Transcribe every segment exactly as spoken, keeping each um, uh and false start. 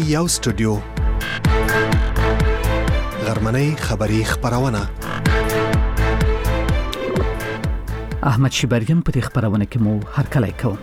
یو سټوډیو غرمنۍ خبری خبرونه احمد شیبریم په دې خبرونه کې مو هر کله کوم.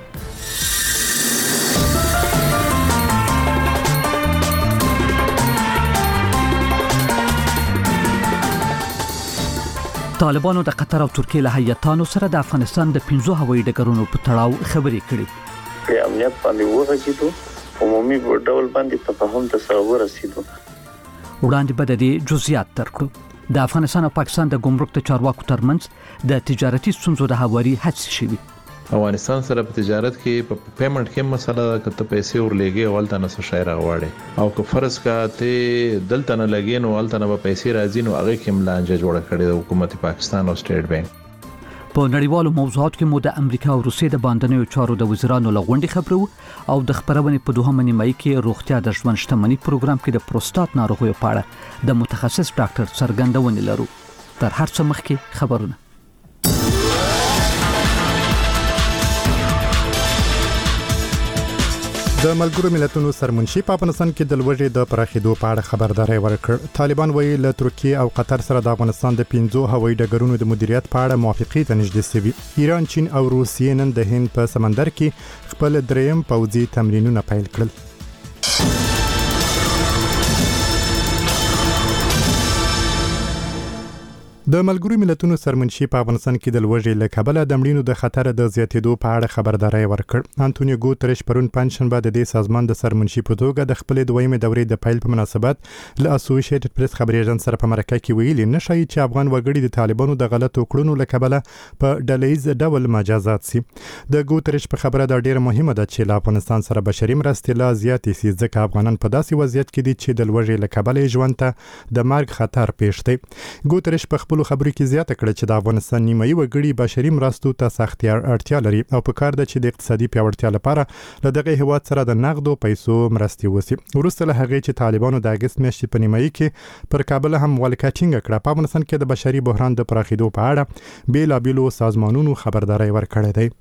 طالبانو د قطر او ترکیه له هیاتانو سره د افغانستان د پنځو هوایي ډګرونو په تړاو خبرې کړې. په امنیت باندې وغږیدو، عمومي ډول باندې تفاهم تصور رسیدو. وړاندې به د دې جزئیات درکړو. د افغانستان او پاکستان د ګمرک د چارواکو ترمنځ د تجارتي ستونزو د هواري هڅې شوې. افغانستان سره په تجارت کې په پیمنټ کې مسله کته پیسې ورلېږي او ولته نه څه شای راغواړي او که فرض کا ته دلته نه لګین او ولته نه پیسې راځي نو هغه کې ملانجه جوړه کړې د حکومت پاکستان او سټیټ بانک. په نړیوالو موضوعاتو کې مو د امریکا او روسیې د باندنیو چارو د وزیرانو لغونډې خبرو او د خبرونې په دوهمه نیمایي کې روغتیا د ژوند شتمنۍ پروګرام کې د پروستات ناروغیو په اړه د متخصص ډاکټر څرګندونې لرو. تر هر څه مخکې خبرونه. د ملګرو ملتونو سرمنشي په افغانستان کې د لوږې د پراخېدو په اړه خبرداري ورکړ. طالبان وایي له ترکیه او قطر سره د افغانستان د پنځو هوایي ډګرونو د مدیریت په اړه موافقې ته نږدې شوي. ایران، چین او روسیې نن د هند په سمندر کې خپل دریم پوځي تمرینونه پیل کړل. د ملګرو ملتونو سرمنشي په افغانستان کې د لوږې له کبله د مړینو د خطر د زیاتېدو په اړه خبرداري ورکړ. انټونیو ګوتریش پرون پنځشنبه د دې سازمان د سرمنشي په توګه د خپل دویمه دورې د پیل په مناسبت له اسوسییټډ پریس خبري ایجنسی سره په مرکه کې ویلي نشي چې افغان وګړي د طالبانو د غلطو کړنو له کبله په ډلهیز ډول مجازات سي. د ګوتریش په خبره دا ډیره مهمه ده چې له افغانستان سره بشري مرستې لا زیاتې سي ځکه افغانان په داسې وضعیت کې دي چې د لوږې له کبله ژوند ته د مرګ خطر پېښ دی. ګوتریش په خپل خبرو کې زیاته کړه چې د افغانستان نیمایي وګړي بشري مرستو ته سختي اړتیا لري او په کار ده چې د اقتصادي پیاوړتیا لپاره له دغه هیواد سره د نقدو پیسو مرستې وسی. وروسته له هغې چې طالبانو د اګست میاشتې په نیمایي کې پر کابل هم ولکه ټینګه کړه، په افغانستان کې د بشري بحران د پراخېدو په اړه بیلابیلو سازمانونو خبرداري ورکړې ده.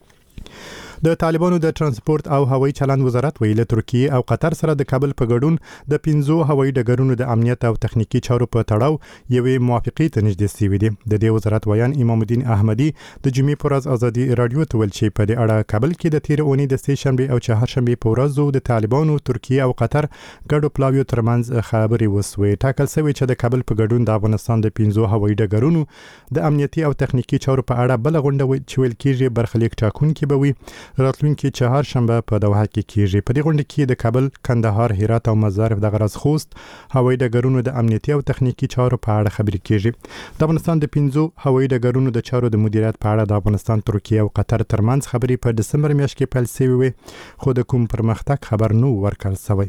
د طالبانو د ترانسپورت او هوایي چلند وزارت ویل ترکیه او قطر سره د کابل په ګډون د پنځو هوایي ډګرونو د امنیت او تخنیکی چارو په تړاو یوې موافقې ته نږدې شوي دي. د دې وزارت ویان امام الدین احمدی د جمعې پر ورځ ازادي رادیو ته ویل چې په دې اړه کابل کې د تیر اونۍ د سه شنبه او چهارشنبه په ورځو د طالبانو ترکیه او قطر ګډو پلاویو ترمنځ خبرې وسوي. ټاکل شوی چې د کابل په ګډون د افغانستان د پنځو هوایي ډګرونو د امنیتي او تخنیکی چارو په اړه بل غونډه چې ویل کېږي برخلیک ټاکونکي به وي راتلونکي چهار شنبه په دوحه کې کیږي. په دې غونډه کې د کابل، کندهار، هرات او مزار د غرض خوست هوایي ډګرونو د امنیتي او تخنیکی چارو په اړه خبرې کیږي. د افغانستان د پنځو هوایي ډګرونو د چارو د مدیریت په اړه د افغانستان، ترکیه او قطر ترمنځ خبرې په دسمبر میاشت کې پیل شوې وي خو د کوم پرمختګ خبر نو ورکړل شوی.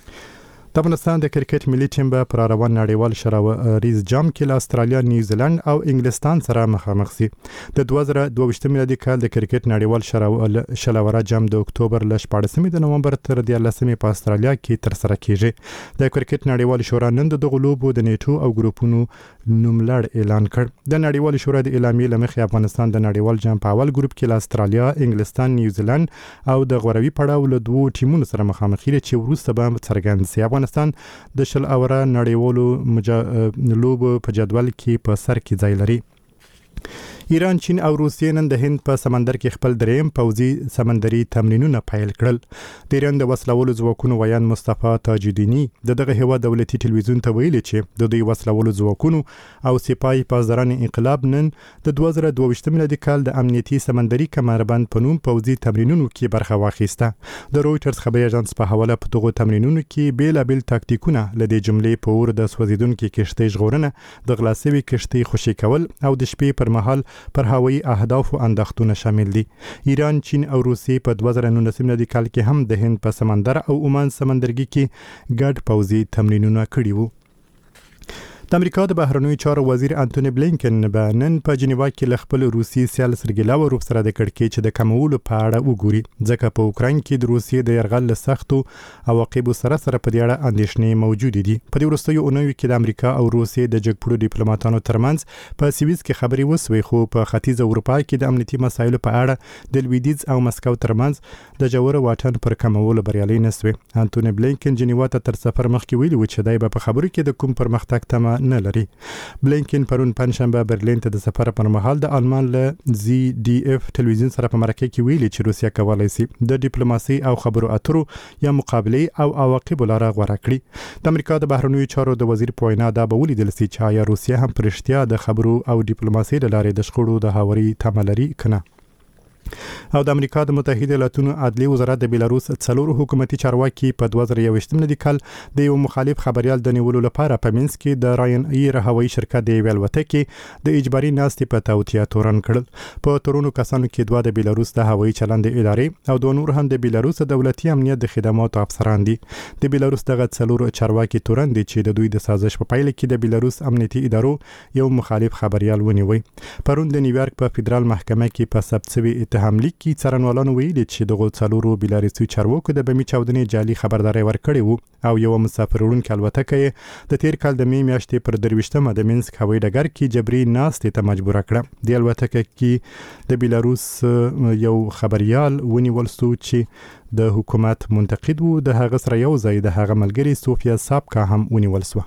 د افغانستان د کرکټ ملي ټیم به پر روان نړیوال شراوریز جام کې له استرالیا، نیوزیلند او انګلستان سره مخامخ شي. د دوه زره دوه ویشتم میلادي کال د کرکټ نړیوال شراوره جام د اکتوبر له شپاړسمې د نومبر تر دیارلسمې په استرالیا کې تر سره کیږي. د کرکټ نړیوال شورا نن د دغه لوبو د نیټو او ګروپونو نوملړ اعلان کړ. د نړیوال شورا د اعلامیې لمخې افغانستان د نړیوال جام په اول ګروپ کې له استرالیا، انګلستان، نیوزیلند او د غوروي پړاو له دوه ټیمونو سره مخامخ کیږي چې وروسته به څرګند شي. افغانستان د شل اوره نړیوالو لوبو په جدول کې په سر کې ځای لري. ایران، چین او روسیې نن د هند په سمندر کې خپل دریم پوځي سمندري تمرینونه پیل کړل. د ایران د وسلوالو ځواکونو ویان مصطفی تاجدینی د دغه هیواد دولتي ټلویزیون ته ویلي چې د دوی وسلوالو ځواکونو او سپاهي پاسداران انقلاب نن د دوه زره دوه ویشتم میلادي کال د امنیتي سمندري کمربند په نوم پوځي تمرینونو کې برخه واخیسته. د رويټرز خبري اژانس په حواله په دغه تمرینونو کې بیلابل تاکتیکونه لدې جملې په اور د سوځیدونکو کشتۍ ژغورنه، د غلاسوي کشتۍ خوشي کول او د شپې پر مهال پر هوایي اهداف او اندښتونه شامل دي. ایران، چین او روسیې په دوه زره نولسم میلادي کال کې هم د هند په سمندر او عمان سمندرګي کې ګډ پوځي تمرینونه کړي وو. د امریکا د بهرنیو چارو وزیر انټونی بلینکن به نن په جنیوا کې ل خپل روسي سیال سرګی لاوروف سره د کړکېچ د کمولو په اړه وګوري، ځکه په اوکراین کې د روسیې د یرغل له سختو عواقبو سره سره په دې اړه اندېښنې موجود دي. په دې وروستیو اونیو کې د امریکا او روسیې د جګپړو ډیپلوماټانو ترمنځ په سویس کې خبرې وسوي، خو په ختیځ اروپا کې د امنیتي مسایلو په اړه د لویدیځ او مسکو ترمنځ د جوړ واټن پر کمولو بریالي نسوي. انټونی بلینکن جنیوا ته تر سفر مخکې ویلي و چې دای په خبرو کې د کوم پرمختګ تمه نه لري. بلینکن پرون پنځشنبه برلین ته د سفر پر مهال د آلمان له زی ډي اف ټلویزیون سره په مرکه کې ویلي چې روسیا کولای شي د ډیپلوماسي او خبرو اترو یا مقابله او عواقب لاره غوړه کړي. د امریکا د بهرنیو چارو د وزیر په وینا دا به ولیدل شي چې آیا روسیا هم پرشتیا د خبرو او ډیپلوماسي لاره د شخړو د هاوري تمه لري کنه. او د امریکا د متحده ایالاتونو عدلي وزارت د بیلاروس څلور حکومتي چارواکي په دوه زره یوویشتم د کال د یو مخالف خبريال د نیولو لپاره په مینس کې د راین ایر هوایي شرکت د ویلوته کې د اجباري ناستې په توتیا تورن کړل. په تورونو کسانو کې دوه د بیلاروس د هوایي چلند ادارې او دوه نور هم د بیلاروس دولتي امنیت د خدماتو افسران دي. د بیلاروس دغه څلور چارواکي تورن دي چې د دوی د سازش په پایله کې د بیلاروس امنیتي ادارو یو مخالف خبريال ونیوي. پرون د نیویارک په فدرال محکمه کې په ثبت شوی اتهام لیک کې څارنوالانو ویلي چې دغه څلورو بیلاروسي چارواکو د بمی چاودنې جعلي خبرداري ورکړې وو او یو مسافر وړونکي الوتکه د تیر کال د می میاشتې پر درویشتمه د مینسک هوایي ډګر کې جبري ناستې ته مجبور کړه. د الوتکه کې د بیلاروس یو خبريال ونیول شو چې د حکومت منتقد وو، د هغه سره یو ځای د هغه ملګری سوفیا سابکا هم ونیول شو.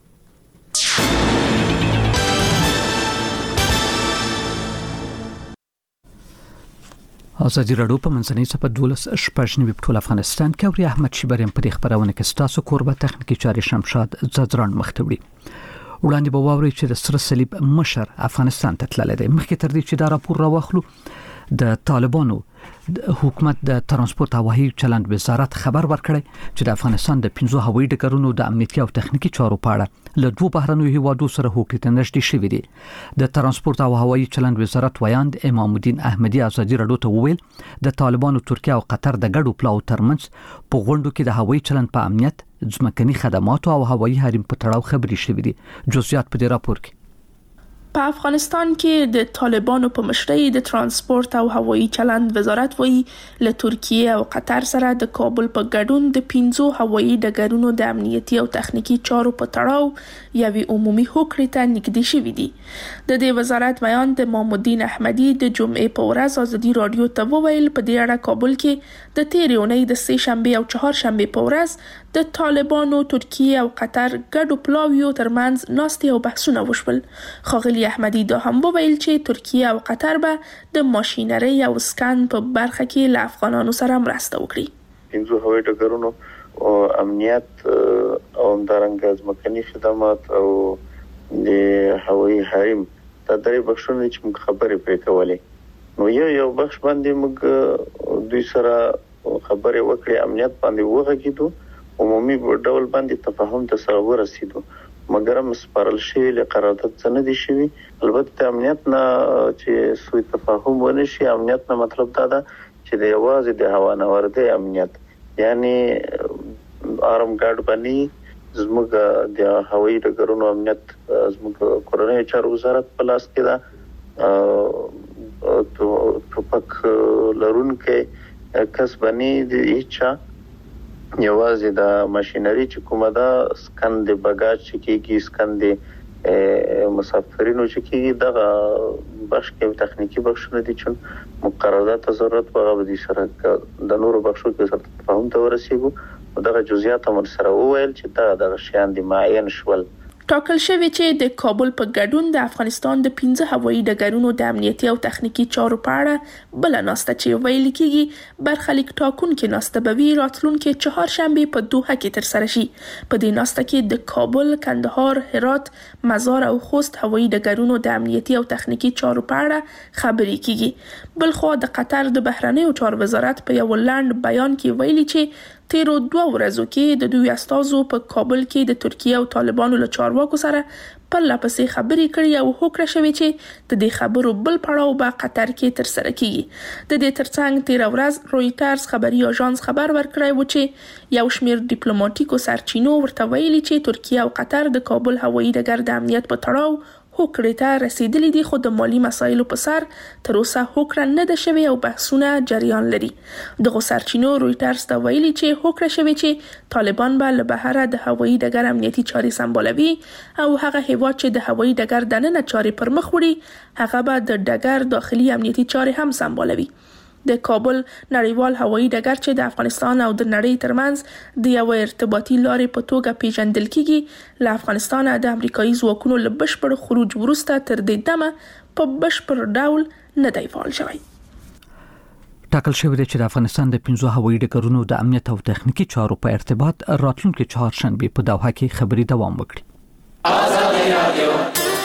ازادي راډیو په منځنۍ صفحه دولس شپږ نیو په ټول افغانستان کې او احمد شیبریم په خبرونه کې ستاسو کوربه تخنیکی چاري شمشاد زدران مختوي. وړاندې به واوري چې د سره صلیب مشر افغانستان ته تللی دی. مخکې تر دې چې دا راپور راوخلو د طالبانو د حکومت د ترانسپورت او هوایي چلند وزارت خبر ورکړی چې د افغانستان د پنځو هوایي ډګرونو د امنیتي او تخنیکی چارو په اړه له دوه بهرنیو هیوادو سره هوکړې ته نږدې شوې دي. د ترانسپورت او هوایي چلند وزارت ویاند امام الدین احمدي ازادي راډیو ته وویل د طالبانو ترکیه او قطر د ګډو پلاو ترمنځ په غونډو کې د هوایي چلند په امنیت، ځمکني خدماتو او هوایي حریم په تړاو خبرې شوې دي. جزئیات په دې راپور کې. په افغانستان کې د طالبانو په مشرۍ د ترانسپورت او هوایي چلند وزارت وایي له ترکیه او قطر سره د کابل په ګډون د پنځو هوایي ډګرونو د امنیتي او تخنیکی چارو په تړاو یوې عمومي هوکړې ته نږدې شوي دي. د دې وزارت بیان د امام الدین احمدي د جمعې په ورځ ازادي راډیو ته وویل په دې اړه کابل کې د تېرې اونۍ د سه شنبه او چهارشنبه په ورځ د طالبانو، ترکیه او قطر ګډو پلاویو ترمنځ ناستې او بحثونه وشول. ښاغلي احمدي دا هم وویل چې ترکیه او قطر به د ماشینري او سکن په برخه کې له افغانانو سره مرسته وکړي. پنځو هوایي ډګرونو او امنیت او همدارنګه ځمکني خدمات او د هوایي حریم دا درې بخښونه چې موږ خبرې پرې کولې. نو یو یو بخش باندې موږ دوی سره خبرې وکړې، امنیت باندې وغږیدو، عمومي ډول باندې تفاهم ته سره ورسېدو، مګر هم سپارل شوی له قرارداد څخه نه دي شوی. البته امنیت نه چې سوی تفاهم ونه شي، امنیت نه مطلب دا ده چې د یوازې د هوا نوردۍ امنیت، یعنی آرم ګارد باندې زموږ د هوایي ډګرونو امنیت زموږ کورنۍ چارو وزارت په لاس کې ده. ټوپک لرونکي کس باندې د هیچا یوازې د ماشینري چې کومه ده، سکن د بګاج چې کېږي، سکن د مسافرینو چې کېږي، دغه بخش کې تخنیکی بخشونه دي چې مقررات ضرورت په غو دي سره د نورو بخشو کې سره تفاهم ته ورسېږو او دغه جزئیات هم سره وویل چې دا د شیان د معین شول. ټاکل شوی چې د کابل په ګډون د افغانستان د پنځه هوایي ډګرونو د امنیتي او تخنیکی چارو په اړه بل ناسته چې ویل کېږي برخلیک ټاکونکې ناسته به وي راتلونکې چهارشنبه په دوحه کې ترسره شي. په دې ناسته کې د کابل، کندهار، هرات، مزار او خوست هوایي ډګرونو د امنیتي او تخنیکی چارو په اړه خبرې کېږي. بلخو د قطر د بهرنیو چارو وزارت په یو لنډ بیان کې ویلي چې تیرو دوه ورځو کې د دوی استازو په کابل کې د ترکیه او طالبانو له چارواکو سره پرله پسې خبرې کړي او هوکړه شوې چې د دې خبرو بل پړاو به قطر کې تر سره کیږي. د دې ترڅنګ تیر ورځ رويټرز خبري اژانس خبر ورکړی و چې یو شمېر ډیپلوماټیکو سرچینو ورته ویلي چې ترکیه او قطر د کابل هوایي ډګر د امنیت په تړاو هوکړې ته رسیدلي دي، خو د مالی مسایلو په سر تر اوسه هوکړه نه ده شوې او بحثونه جریان لري. دغه سرچینو رويټرز ته ویلي چې هوکړه شوې چې طالبان به له بهره د هوایي ډګر امنیتي چارې سمبالوي او هغه هیواد چې د هوایي ډګر دننه چارې پر مخ وړي هغه به د ډګر داخلي امنیتي چارې هم سمبالوي. د کابل نړیوال هوایي ډګر چې د افغانستان او د نړۍ ترمنځ د یو ارتباطي لارې په توګه پیژندل کیږي، له افغانستان د امریکایي ځواکونو له بشپړ خروج وروسته تر دې دمه په بشپړ ډول نه دی فعال شوی. ټاکل شوی دی چې د افغانستان د پنځو هوایي ډګرونو د امنیت او تخنیکی چارو په ارتباط راتلونکي چهارشنبه په دوحه کې خبري دوام وکړي. آزادي رادیو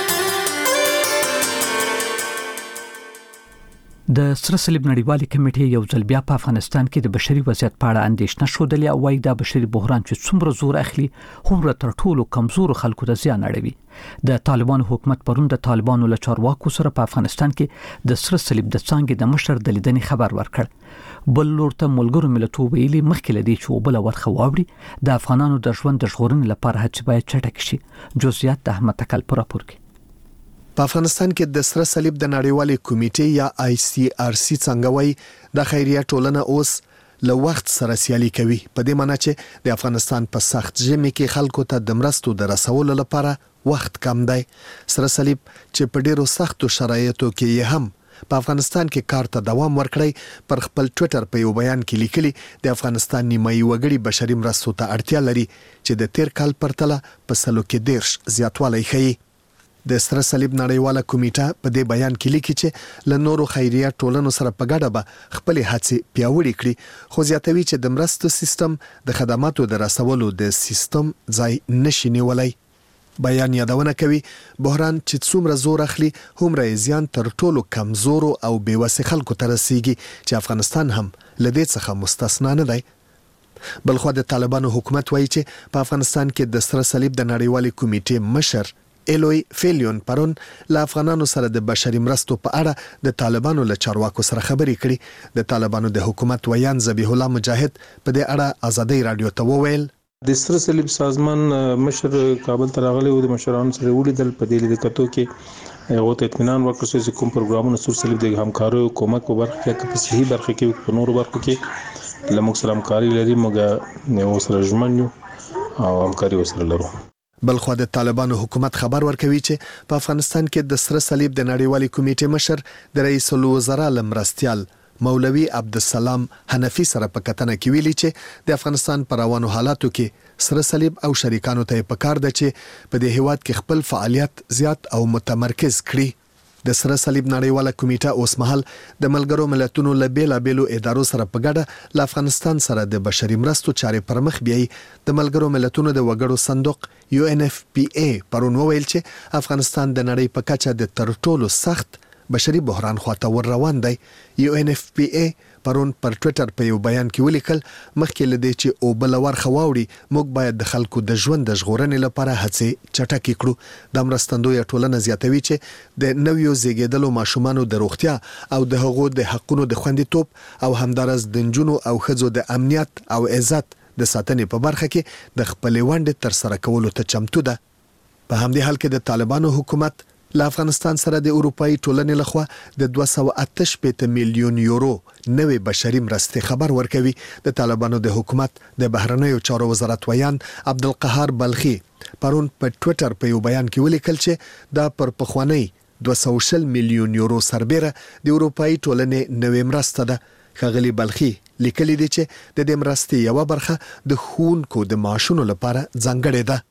د سره صلیب نړیوالې کمیټې یو ځل بیا په افغانستان کې د بشري وضعیت په اړه اندېښنه شودلې او وايي دا بشري بحران چې څومره زور اخلي هغومره تر ټولو کمزور خلکو ته زیان اړوي. د طالبانو حکومت پرون د طالبانو له چارواکو سره په افغانستان کې د سره صلیب د څانګې د مشر د لیدنې خبر ورکړ. بل لور ته ملګرو ملتونو ویلي مخکې لدی چې وبله ورخه واوړي د افغانانو د ژوند د ژغورنې لپاره هڅې باید چټک شي. جزئیات د احمد تکل پر راپور کې. په افغانستان کې د سره صلیب د نړیوالې کمیټې یا آی سی آر سی څنګه وایي د خیریه ټولنه اوس له وخت سره سیالي کوي، په دې معنی چې د افغانستان په سخت ژمي کې خلکو ته د مرستو د رسولو لپاره وخت کم دی. سره صلیب چې په ډیرو سختو شرایطو کې هم په افغانستان کې کار ته دوام ورکړی پر خپل ټوئیټر په یو بیان کې لیکلي د افغانستان نیمایي وګړي بشري مرستو ته اړتیا لري چې د تیر کال پرتله په سلو کې دیرش زیاتوالی ښیي. د سره صلیب نړیواله کمیټه په دې بیان کې لیکي چې له نورو خیریه ټولنو سره په ګډه به خپل هڅې پیاوړې کړي، خو زیاتوي چې د مرستو سیستم د خدماتو د رسولو د سیستم ځای نشي نیولای. بیان یادونه کوي بحران چې څومره زور اخلي هومره زیان تر ټولو کمزورو او بیوسه خلکو ته رسیږي چې افغانستان هم لدې څخه مستثنا نه دی. بلخو د طالبانو حکومت وایي چې په افغانستان کې د سره صلیب د نړیوالې کمیټې مشر الوی فیلیون پرون له افغانانو سره د بشري مرستو په اړه د طالبانو له چارواکو سره خبرې کړي. د طالبانو د حکومت ویان ذبیح الله مجاهد په دې اړه آزادۍ رادیو ته وویل د سره صلیب سازمان مشر کابل ته راغلی او د مشرانو سره ولیدل. په دې لیدکتو کې هغه ته اطمینان ورکړ چې کوم پروګرامونه سره صلیب د همکارۍ او کومک په برخه کې په صحیح برخه کې په نورو برخو کې لموږ سره همکاري لري، موږ نو سره ژمنو او همکاري وسره لرو. بلخو د طالبانو حکومت خبر ورکوي چې په افغانستان کې د سره صلیب د نړیوالې کمیټې مشر د رئیس الوزرا لمرستيال مولوي عبدالسلام حنفي سره په کتنه کې ویلي چې د افغانستان پر روانو حالاتو کې سره صلیب او شریکانو ته پکار ده چې په دې هیواد کې خپل فعالیت زیات او متمرکز کړي. د سره صلیب نړیواله کمیټه اوس مهال د ملګرو ملتونو له بیلابېلو ادارو سره په ګډه له افغانستان سره د بشري مرستو چارې پر مخ بیایي. د ملګرو ملتونو د وګړو صندوق یو ان اف پی ای پرون وویل چې افغانستان د نړۍ په کچه د تر ټولو سخت بشري بحران خواته ور روان دی. یو ان اف پی ای پرون پر ټوئیټر په یو بیان کې ولیکل مخکې لدی چې او بل ورخه واوړي موږ باید د خلکو د ژوند د ژغورنې لپاره هڅې چټکې کړو. د مرستندوی ټولنه زیاتوي چې د نویو زیږیدلو ماشومانو د روغتیا او د هغو د حقونو د خوندیتوب او همدارس د نجونو او ښځو د امنیت او عزت د ساتنې په برخه کې د خپلې ونډې تر سره کولو ته چمتو ده. په همدې حال کې د طالبانو حکومت له افغانستان سره د اروپאי ټولنې لخوا د دوه سوه اته شپېته میلیون یورو نوې بشري مرستې خبر ورکوي. د طالبانو د حکومت د بهرنیو چارو وزارت ویان عبدالقهار بلخي پرون په ټوئیټر په یو بیان کې ولیکل چې دا پر پخوانی دوه سوه شل میلیون یورو سربېره د اروپאי ټولنې نوې مرسته ده. ښاغلي بلخي لیکلي دي چې د دې مرستې یوه برخه د ښوونکو د معاشونو لپاره ځانګړې ده.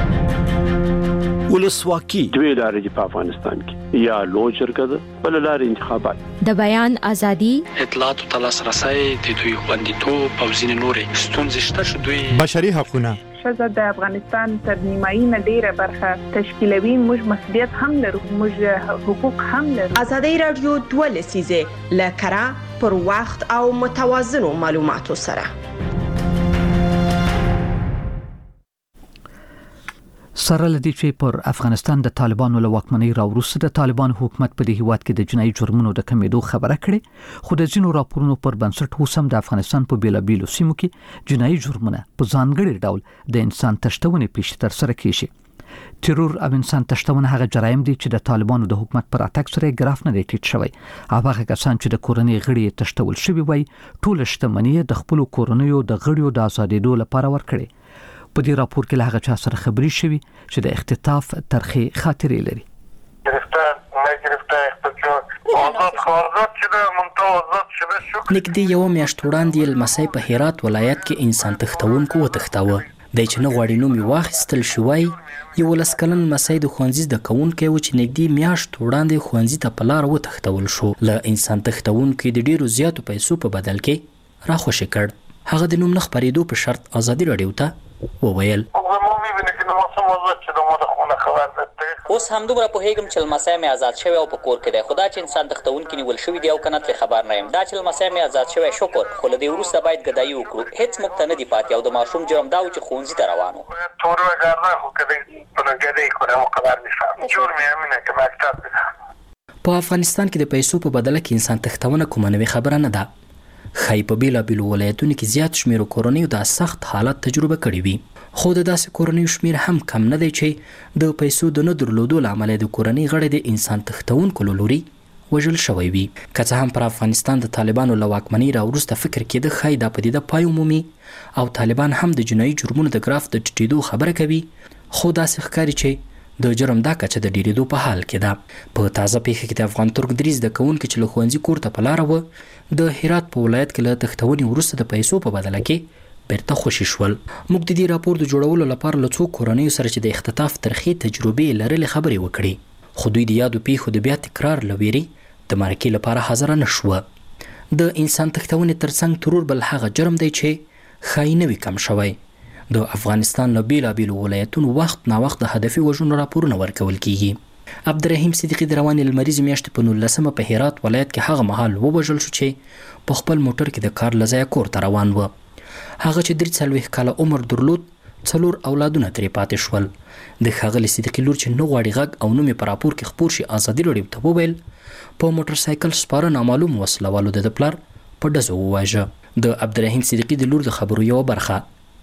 ولسواکي دوی لارې دي په افغانستان کې، یا لوی شرکت بل لارې انتخابات، د بیان ازادي، اطلاعات او لاسرسي د دوی خوندیتوب او ځینې نورې ستونزې شته چې دوی بشري حقوقونه ښځه د افغانستان تر نیمایي نه ډیره برخه تشکیلوي. موږ مسؤلیت هم لرو، موږ حقوق هم لرو. آزادۍ رادیو دوه لسیزه لکرا پر وخت او متوازنو معلوماتو سره. سره لدی چې پر افغانستان د طالبانو له واکمنۍ راوروسته د طالبان حکومت په دې هیواد کې د جنایي جرمونو د کمیدو خبره کړې، خو د ځینو راپورونو پر بنسټ اوس هم د افغانستان په بیلابیلو سیمو کې جنایي جرمونه په ځانګړي ډول د انسان تشتونې پیښې تر سره کیږي. ترور او انسان تشتونه هغه جرایم دي چې د طالبانو د حکومت پر اتاک سره ګراف نه دی ټیټ شوی. هغه کسان چې د کورنۍ غړي تشتول شوی وای ټول شتمنۍ د خپل کورنۍ د غړیو د آزادېدو لپاره ورکړي. په دې راپور کې له هغه چا سره خبري شوی چې د اختطاف ترخی خاطرې لري. نږدې یو میاشت وړاندې لمسی په هرات ولایت کې انسان تښتونکو وتښتاوه. د چې نه غواړي نوم یې واخیستل شوی. یو لس کلن لمسی د ښوونځي زده کوونکی و چې نږدې میاشت وړاندې ښوونځي ته په لار وتښتول شو. له انسان تښتونکي د ډیرو زیاتو پیسو په بدل کې راخوشي کړ. هغه د نوم نه خپرېدو په شرط ازادي راډیو ته وویل. اوس هم دومره پوهیږم چې لمسی مې آزاد شوی او په کور کې دی، خو دا چې انسان تښتونکي نیول شوي دي او که نه ترې خبر نه یم. دا چې لمسی مې آزاد شوی شکر، خو له دې وروسته باید ګدایي وکړو. هېڅ موږ ته نه دي پاتې او د ماشوم جرم دا و چې ښوونځي ته روان و. په افغانستان کې د پیسو په بدله کې انسان تښتونه کومه نوې خبره نه ده. خای په بیلابیلو ولایتونو کې زیات شمېر کورنیو دا سخت حالت تجربه کړی وي، خو د داسې کورنیو شمېر هم کم نه دی چې د پیسو د نه درلودو له امله د کورنۍ غړي د انسان تښتونکو له لوري وژل شوی وي. که څه هم پر افغانستان د طالبانو له واکمنۍ راوروسته فکر کېده ښایي دا پدیده پای ومومي او طالبان هم د جنایي جرمونو د ګراف د ټیټېدو خبره کوي، خو داسې ښکاري چې د جرم دا کچه د ډیریدو په حال کې ده. په تازه پیښه کې د افغان ترک درې زده کوونکي چې له ښوونځي کور ته په لاره و د هرات په ولایت کې له تښتونې وروسته د پیسو په بدله کې بیرته خوشي شول. موږ د دې راپور د جوړولو لپاره له څو کورنیو سره چې د اختطاف ترخی تجربې لرلې خبرې وکړې، خو دوی د یادو پیښو د بیا تکرار له ویرې د مرکې لپاره حاضره نه شوه. د انسان تښتونې ترڅنګ ترور بل هغه جرم دی چې ښایي نه وي کم شوی. د افغانستان له بیلابیلو ولایتونو وخت نا وخت د هدفي وژنو راپورونه ورکول کیږي. عبدالرحیم صدیقي د روانې لمریزې میاشتې په نولسمه په هرات ولایت کې هغه مهال ووژل شو چې په خپل موټر کې د کار له ځایه کور ته روان و. هغه چې درې څلوېښت کاله عمر درلود، څلور اولادونه ترې پاتې شول. د ښاغلي صدیقي لور چې نه غواړي غږ او نوم یې په راپور کې خپور شي ازادي راډیو ته وویل په موټر سایکل سپاره نامعلوم وسلوالو د پلار په ډزو وواژه. د عبدالرحیم صدیقي د لور د خبرو یوه برخه: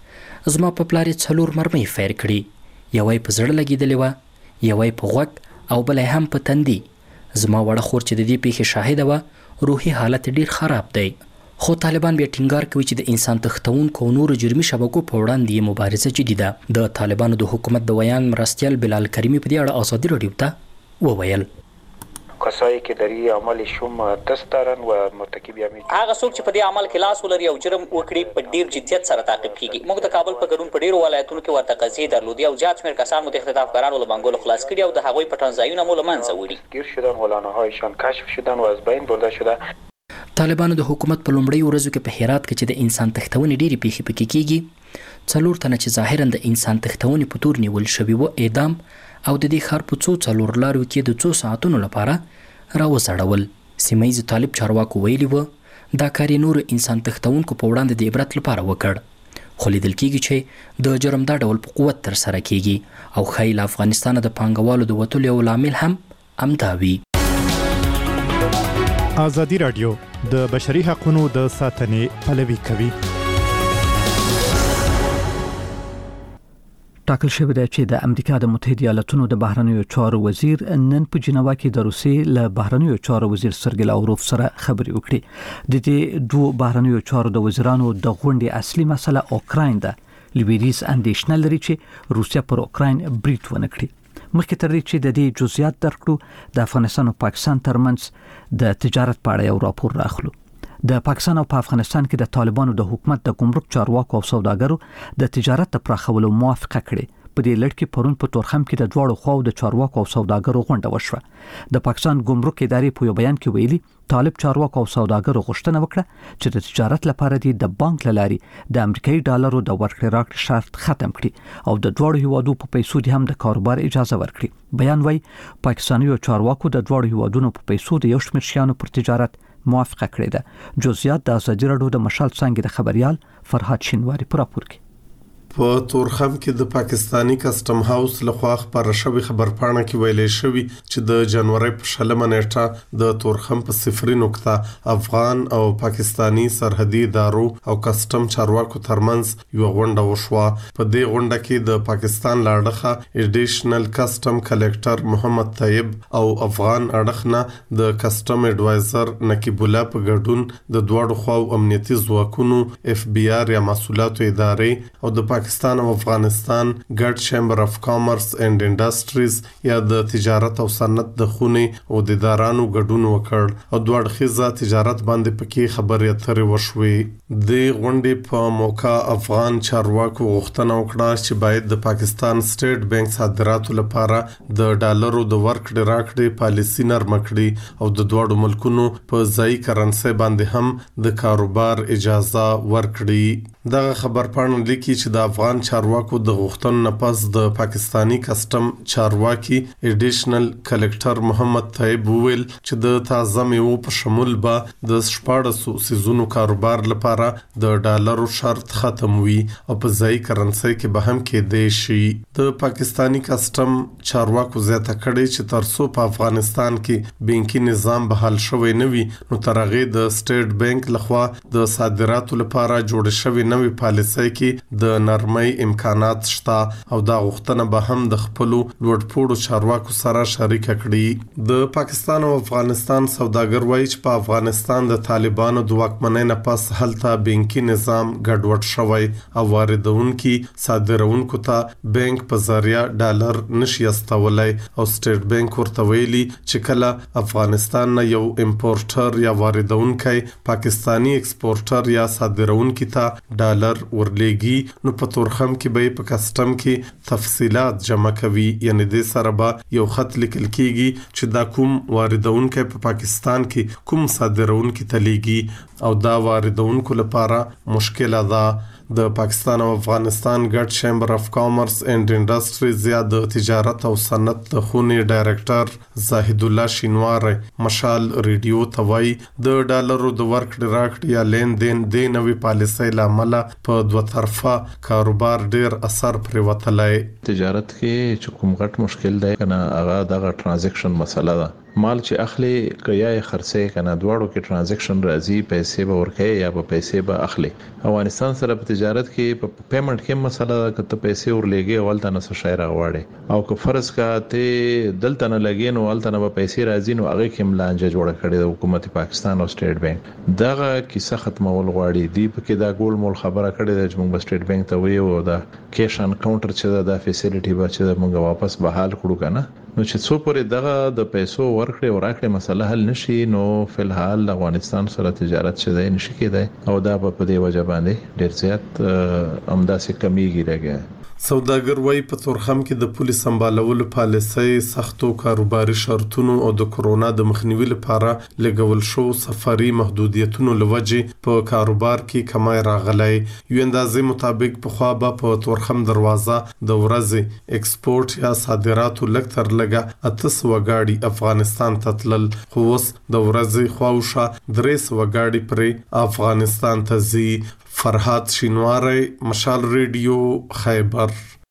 زما په پلار یې څلور مرمۍ فیر کړي، یوه یې په زړه لګېدلې وه، یوه یې په غوږ او بله هم په تندي. زما وړه خور چې د دې پیښې شاهده وه روحي حالت ډیر خراب دی. خو طالبان بیا ټینګار کوي چې د انسان تښتونکو او نورو جرمي شبکو په وړاندې یې مبارزه جدي ده. د طالبانو د حکومت د ویان مرستیال بلال کریمي په دې اړه ازادي راډیو ته وویل: کسایی که در این عمل شوم دست دارن و مرتکب یعنی هغه څوک چې په دې عمل کې لاس ولري او جرم وکړي په ډیر جدیت سره تعقیب کیږي. موږ د کابل په ګډون په ډیرو ولایتونو کې ورته قضیې درلودې او زیات شمېر کسان مو د اختطافګرانو له بنګولو خلاص کړي او د هغوی پټن ځایونه مو له منځه وړي. گیر شدن، غلانه‌هایشان کشف شدن و از بین برده شده. طالبانو د حکومت په لومړۍ ورځو کې په هرات کې چې د انسان تښتونې ډېرې پیښې پکې کیږي، څلور تنه چې ظاهرا د انسان تښتونې په تور نیول شوي وو اعدام او د دې ښار په څو څلور لارو کې د څو ساعتونو لپاره راوڅړول. سیمه ییزو طالب چارواکو ویلي وو دا کار یې نورو انسان تښتونکو په وړاندې د عبرت لپاره وکړ، خو لیدل کیږي چې د جرم دا ډول په قوت ترسره کیږي او ښایي له افغانستانه د پانګوالو د وتلو یو لامل هم همدا وي. ازادي راډیو د بشري حقوقو د ساتنې پلوي کوي. ټاکل شوی دی چې د امریکا د متحده ایالاتونو د بهرنیو چارو وزیر نن په جنیوا کې د روسیې له بهرنیو چارو وزیر سرګی لاوروف سره خبرې وکړې. د دې دوه بهرنیو چارو د وزیرانو د غونډې اصلي مسله اوکراین ده. لیبریز اندېښنه لري چې روسیا پر اوکراین برید ونه کړي. مخکې تر دې چې د دې جزئیات درکړو د افغانستان او پاکستان ترمنځ د تجارت په اړه یو راپور راخلو. د پاکستان او په افغانستان کې د طالبانو د حکومت د ګمرک چارواکو او سوداګرو د تجارت د پراخولو موافقه کړې. په دې لړ کې پرون په تورخم کې د دواړو خواو د چارواکو او سوداګرو غونډه وشوه. د پاکستان ګمرک ادارې په یو بیان کې ویلي طالب چارواکو او سوداګرو غوښتنه وکړه چې د تجارت لپاره د بانک لاري د امریکایي ډالرو د ورکړې راکړې شرط ختم کړي او د دواړو هیوادو په پیسو دې هم د کاروبار اجازه ورکړي. بیان وايي پاکستاني چارواکو د دواړو هیوادونو په پیسو د یو شمېر شیانو پر تجارت موافقه کړې ده. جزئیات د ازادي راډیو د مشال څنګه د خبريال فرهاد شینواری پر راپور کې. په تورخم کې د پاکستانی کسٹم هاوس لخوا خبره شوی خبرپاڼه کې ویلې شوی چې د جنوري په شلمه نیټه د تورخم په صفري نقطه افغان او پاکستانی سرحدي ادارو او کسٹم چارواکو ترمنځ یو غونډه وشوه. په دې غونډه کې د پاکستان لاړخه ایډیشنل کسٹم کلیکټر محمد طیب او افغان اړخنه د کسٹم ایڈوایزر نقیب الله په ګډون د دواړو خواو امنیتي ځواکونو اف بی آر یا مسؤلیتو ادارې او د پاکستان او افغانستان ګډ چیمبر اف کامرس اینڈ انډستریز یا د تجارت او صنعت د خونې او د ادارانو ګډون وکړ او دوه اړخیزه تجارت باندې پکې خبرې اترې وشوې. د غونډې په موقع افغان چارواکو غوښتنه وکړه چې باید د پاکستان سټیټ بانک صادراتو لپاره د ډالرو د ورکړې راکړې پالیسي نرمه کړي او د دوه ملکونو په ځای کرنسي باندې هم د کاروبار اجازه ورکړي. دغه خبرپاڼه لیکي چې د افغان چارواکو د غوښتنو نه پس د پاکستانی کسٹم چارواکي ایډیشنل کلیکټر محمد طیب وویل چې د تازه میوو په شمول به د شپاړسو سیزونو کاروبار لپاره د ډالرو شرط ختم وي او په ځای کرنسي کې به هم کېدای شي. د پاکستانی کسٹم چارواکو زیاته کړي چې ترڅو په افغانستان کې بانکي نظام بحال شوی نه وي نو تر هغه د سټیټ بانک لخوا د صادراتو لپاره جوړ شوی نوې پالیسۍ کې د نرمۍ امکانات شته او دا غوښتنه به هم د خپلو لوړپوړو چارواکو سره شریکه کړي. د پاکستان او افغانستان سوداګر وایي چې په افغانستان د طالبانو د واکمنۍ نه پس هلته بانکي نظام ګډوډ شوی او واردونکي صادرونکو ته بانک په ذریعہ ډالر نشي استولای او سټیټ بانک ورته ویلي چې کله افغانستان نه یو امپورټر یا واردونکي پاکستانی ایکسپورټر یا صادرونکي ته ډالر ورلېږي نو په تورخم کې به په کسٹم کې تفصيلات جمع کوي. یعنی د سره به یو خط لیکل کیږي چې دا کوم واردونکي په پاکستان کې کوم صادرونکي ته لېږي او دا واردونکو لپاره مشکله ده. د پاکستان او افغانستان ګډ چیمبر اف کامرس اینڈ انډستریز یا د تجارت او صنعت د خونې ډایرکټر زاهد الله شینوار مشال ریډیو توای د ډالرو د ورکړې راکړې یا لین دین د نوې پالیسۍ لامل په دوه طرفه کاروبار ډیر اثر پرې وتلای. تجارت کې چې کوم غټ مشکل دی کنه هغه دغه ټرانزیکشن مسله ده. مال چې اخلي کیا خرڅه کنه دواړو کې ټرانزیکشن راځي پیسې به ورکې یا به پیسې به اخلي. افغانستان سره په تجارت کې په پیمنٹ کې مسله کته پیسې ورلېږي اولته نه څه شای راغواړي او که فرض کا ته دلته نه لګین او اولته نه به پیسې راځي نو هغه کې ملانجه جوړه کړي د حکومت پاکستان او سټیټ بانک دغه کیسه ختمول غواړي. دی په کې دا ګول مول خبره کړي د جمهور سټیټ بانک ته وی او دا کیش ان کاونټر چې دا فیسیلیټي به چې موږ واپس بحال کړو کنه نو چې څو پورې دغه د پیسو ورکړې او راکړې مسله حل نشي نو فلحال افغانستان سره تجارت شې دی نشي کېدای او دا په دې وجه باندې ډېر زیات امداسې کمیږي راګي. سوداګر وای په تورخم کې د پولیس سمبالولو پالیسۍ سختو کاروباري شرطونو او د کورونا د مخنیوي لپاره لګول شو سفري محدودیتونو لوجه په کاروبار کې کمای راغلی. یو اندازې مطابق په خوا به په تورخم دروازه د ورځې ایکسپورت یا صادراتو لږ تر لږه اته سوه ګاډي افغانستان ته تلل خو اوس د ورځې خواوشا درې سوه ګاډي پرې افغانستان ته ځي. فرحات شینواری مشال ریډیو خیبر.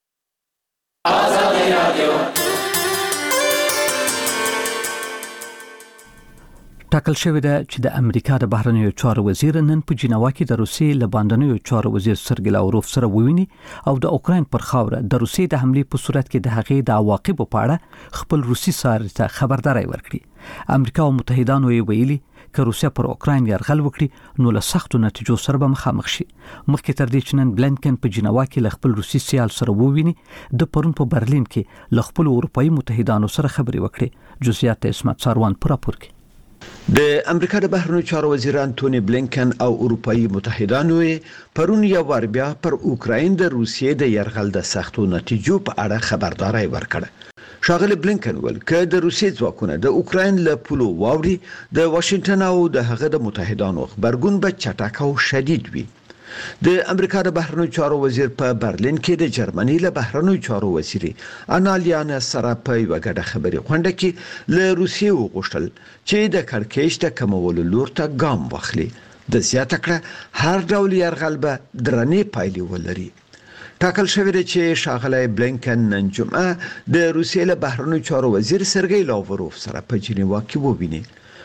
ټاکل شوې ده چې د امریکا د بهرنیو چارو وزیر نن په جنیوا کې د روسیې له باندنیو چارو وزیر سرګی لاوروف سره وویني او د اوکراین پر خاوره د روسیې د حملې په صورت کې د هغې د عواقبو په اړه خپل روسي ساري ته خبرداري ورکړي. امریکا او متحدانو یې ویلي که روسیا پر اوکراین یرغل وکړي نو له سختو نتیجو سره به مخامخ شي. مخکې تر دې چې نن بلینکن په جنیوا کې له خپل روسي سیال سره وویني د پرون په برلین کې له خپل اروپایي متحدانو سره خبرې وکړي. جزئیات اسمت ساروان پر راپور کې. د امریکا د بهرنیو چارو وزیر انټونی بلینکن او اروپایي متحدانو پرون یو وار بیا پر اوکراین د روسیې د یرغل د سختو نتیجو په اړه خبرداري ورکړه. شاغلی بلینکن ول که د روسیې ځواکونه د اوکراین له پولو واوري د واشنگټن او د هغه د متحدانو خبرګون به چټک او شدید وي. د امریکا د بهرنیو چارو وزیر په برلین کې د جرمني له بهرنیو چارو وزیر انالیانا سره په یو غډه خبري غونډه کې له روسیې وغوښتل چې د کړکېچ د کمولو لور ته ګام واخلي. د زیاته کړه هر ډول یرغل به درنې پایلې ولري. ټاکل شوی دی چې ښاغلی بلینکن نن جمعه د روسیې له بهرنیو چارو وزیر سرګی لاوروف سره په جنیوا کې وویني.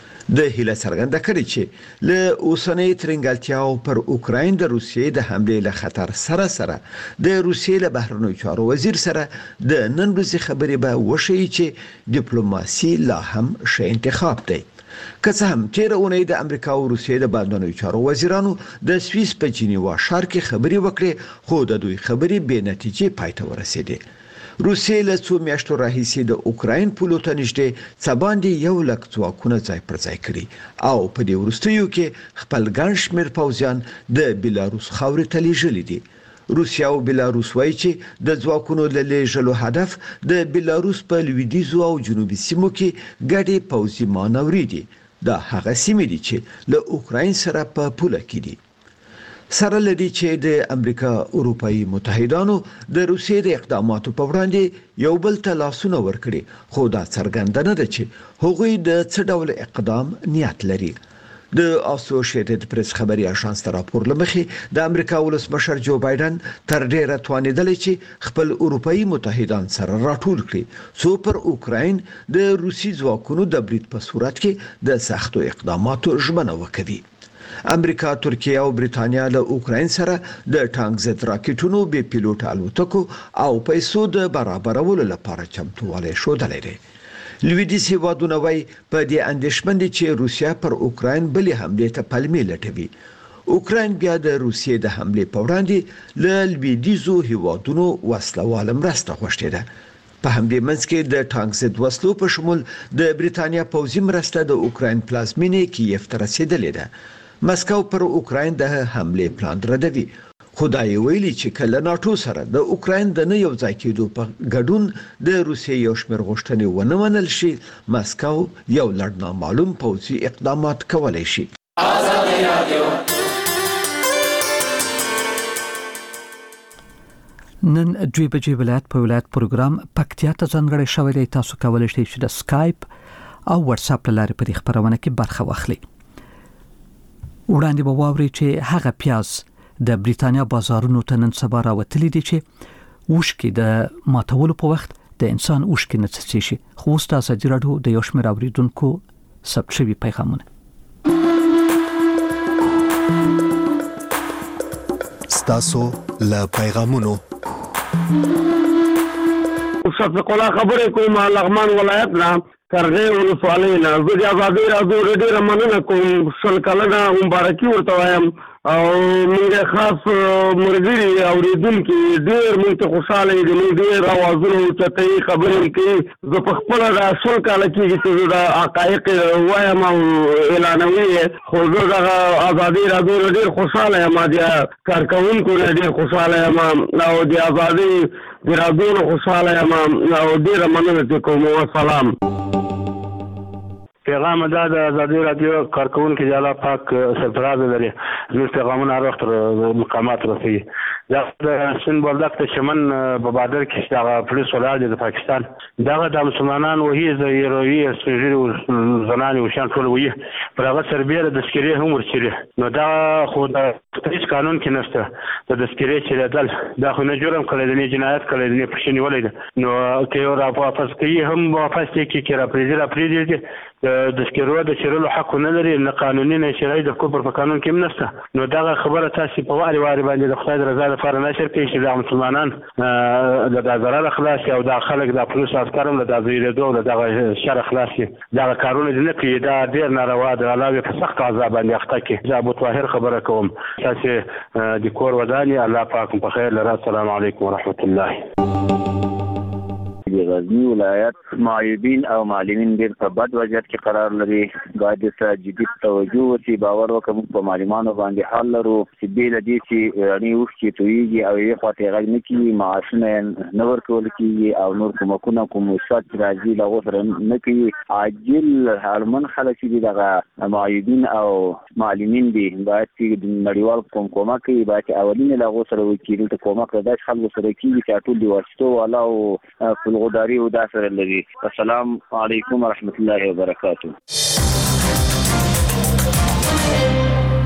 د هیله څرګنده کړې چې له اوسنۍ ترنګلتیاو پر اوکراین د روسیې د حملې له خطر سره سره د روسیې له بهرنیو چارو وزیر سره د نن ورځې خبرې به وشي چې ډیپلوماسي لا هم ښه انتخاب دی. که څه هم تیر اونۍ د امریکا او روسیې د بهرنیو چارو وزیرانو د سویس په جنیوا ښار کې خبرې وکړې، خو د دوی خبرې بې نتیجې پای ته ورسېدې. روسیې له څو میاشتو راهیسې د اوکراین پولو ته نږدې څه باندې یو لک ځواکونه ځای پر ځای کړي او په دې وروستیو کې خپل ګڼ شمېر پوځیان د بیلاروس خاورې ته لیږلي دي. روسیا او بیلاروس وایي چې د ځواکونو له لیږلو هدف د بیلاروس په لویدیځو او جنوبي سیمو کې ګډې پوځي مانورې دي. دا هغه سیمې دي چې له اوکراین سره په پوله کې دي. سره لدی چې د امریکا اروپאי متحدانو د روسیې د اقداماتو په وړاندې یو بل ته لاسونه ورکړي، خو دا څرګنده نه ده چې هغوی د څه ډول اقدام نیت لري. د اسوسییټډ پریس خبري اژانس ته راپور لمخې د امریکا ولسمشر جو بایدن تر ډیره توانیدل چې خپل اروپאי متحدان سره راټول کړي څو پر اوکراین د روسي ځواکونو د برید په صورت کې د سختو اقداماتو ژمنه وکړي. امریکا، ترکیه او بریتانیا له اوکراین سره د ټانک ضد راکټونو، بې پیلوټ الوتکو او پیسو د برابرولو لپاره چمتووالی ښودلی دی. لویدیځ هیوادونه وایي په دې اندېښمن دي چې روسیا پر اوکراین بلې حملې ته پلمې لټوي. اوکراین بیا د روسیې د حملې په وړاندې له لویدیځو هیوادونو وسلواله مرسته غوښتې ده. په همدې منځ کې د ټانک ضد وسلو په شمول د بریتانیا پوځي مرسته د اوکراین پلازمینې کیف ته رسیدلې ده. مسکو پر اوکراین د حملې پلان ردوي، خدای ویلي چې کله ناتو سره د اوکراین د نه یو ځای کېدو په ګډون د روسیې یو شمېر غوښتنې ونه منل شي، مسکو یو لړ نامعلوم پوځي اقدامات کولی شي. نن دوی بجې ولایت په ولایت پروګرام پکتیا ته ځانګړی شوی دی. تاسو کولی شئ چې د سکایپ او واتس اپ له لارې په دې خبرونه کې برخه واخلئ. وړاندې به واورئ چې هغه پیاز د بریتانیا بازارونو ته نن سبا راوتلي دي چې اوښکې د ماتولو په وخت د انسان اوښکې نه څڅي شي. خو اوس د ازادي راډیو د یو شمېر اورېدونکو ثبت شوي پیغامونه. ستاسو له پیغامونو شفیق الله خبرې کوم لغمان ولایت نه کرغې ولسوالۍ نه. زه د ازادي راډیو ډېره مننه کوم، شل کلنه مبارکي ورته وایم او موږ خاص مرګري اوریدونکي ډېر موږ ته خوشاله دي. موږ ډېر اوازونه اوچتوي، خبرې کوي. زه په خپله دا شل کاله کېږي چې زه د حقایق وایم او اعلانوي، خو زه دغه ازادي راډیو نه ډېر خوشاله یم، د کارکوونکو نه ډېر خوشاله یم او د ازادي د راډیو نه خوشاله یم او ډېره مننه دې کوم. والسلام. پیغام دا د ازادي راډیو کارکوونکي د الله پاک سرفراز لري. زموږ پیغامونه هر وخت مقامات رسوي. دا د سند بولدک د چمن په بادر کې دغه پولیس ولاړ دي د پاکستان. دغه د مسلمانان وهي د یروي سپېژلي زنانې وشان ټول وهي پر هغه سربیره د سکرې هم ورچري. نو دا خو د هیڅ قانون کې نشته د سکرې چریدل. دا خو نه جرم کړی دی، جنایت کړی دی، پښې نیولې ده. نو که یو راواپس کوي هم واپس کې کې راپرېږدي راپرېږدي د سکرو د چرلو حق نه لري، نه قانوني نه شرعي د کفر په قانون کې هم نشته. نو دغه خبره تاسو په واري واري باندې د خدای د رضا لپاره نشر کوي چې د مسلمانان د ضرر خلاص او د خلک د پولیس عسکرم د ازویریدو او دغه شر خلاص دغه کارونه نه کوي. دا ډیر ناروا ده. علاوه په سخت عذاب باندې اخته کې. زه ابو طاهر خبره کوم. تاسو د کور وداني. الله پاک په خیر لرا. السلام علیکم ورحمت الله. د غزنی ولایت معیبین او معلمین ډېر په بد وضعیت کې قرار لري. باید ورته جدي توجه وشي. باور وکړو په معلمانو باندې حال لرو چې بې له دې چې رڼې اوښکې تویېږي او یوې خوا ته غږ نه کېږي، معاشونه یې نه ورکول کېږي او نور کومکونه کوم مثبت چې راځي له هغو سره نه کوي. عاجل اړمن خلک چې دي دغه معیبین او معلمین دي باید چې د نړیوال کوم کومک کوي، باید چې اولینې له هغو سره وکړي. دلته کومک له داسې خلکو سره کېږي چې ټول د واسطو والا او غداري او دا سره لري. السلام علیکم ورحمت الله وبرکاته.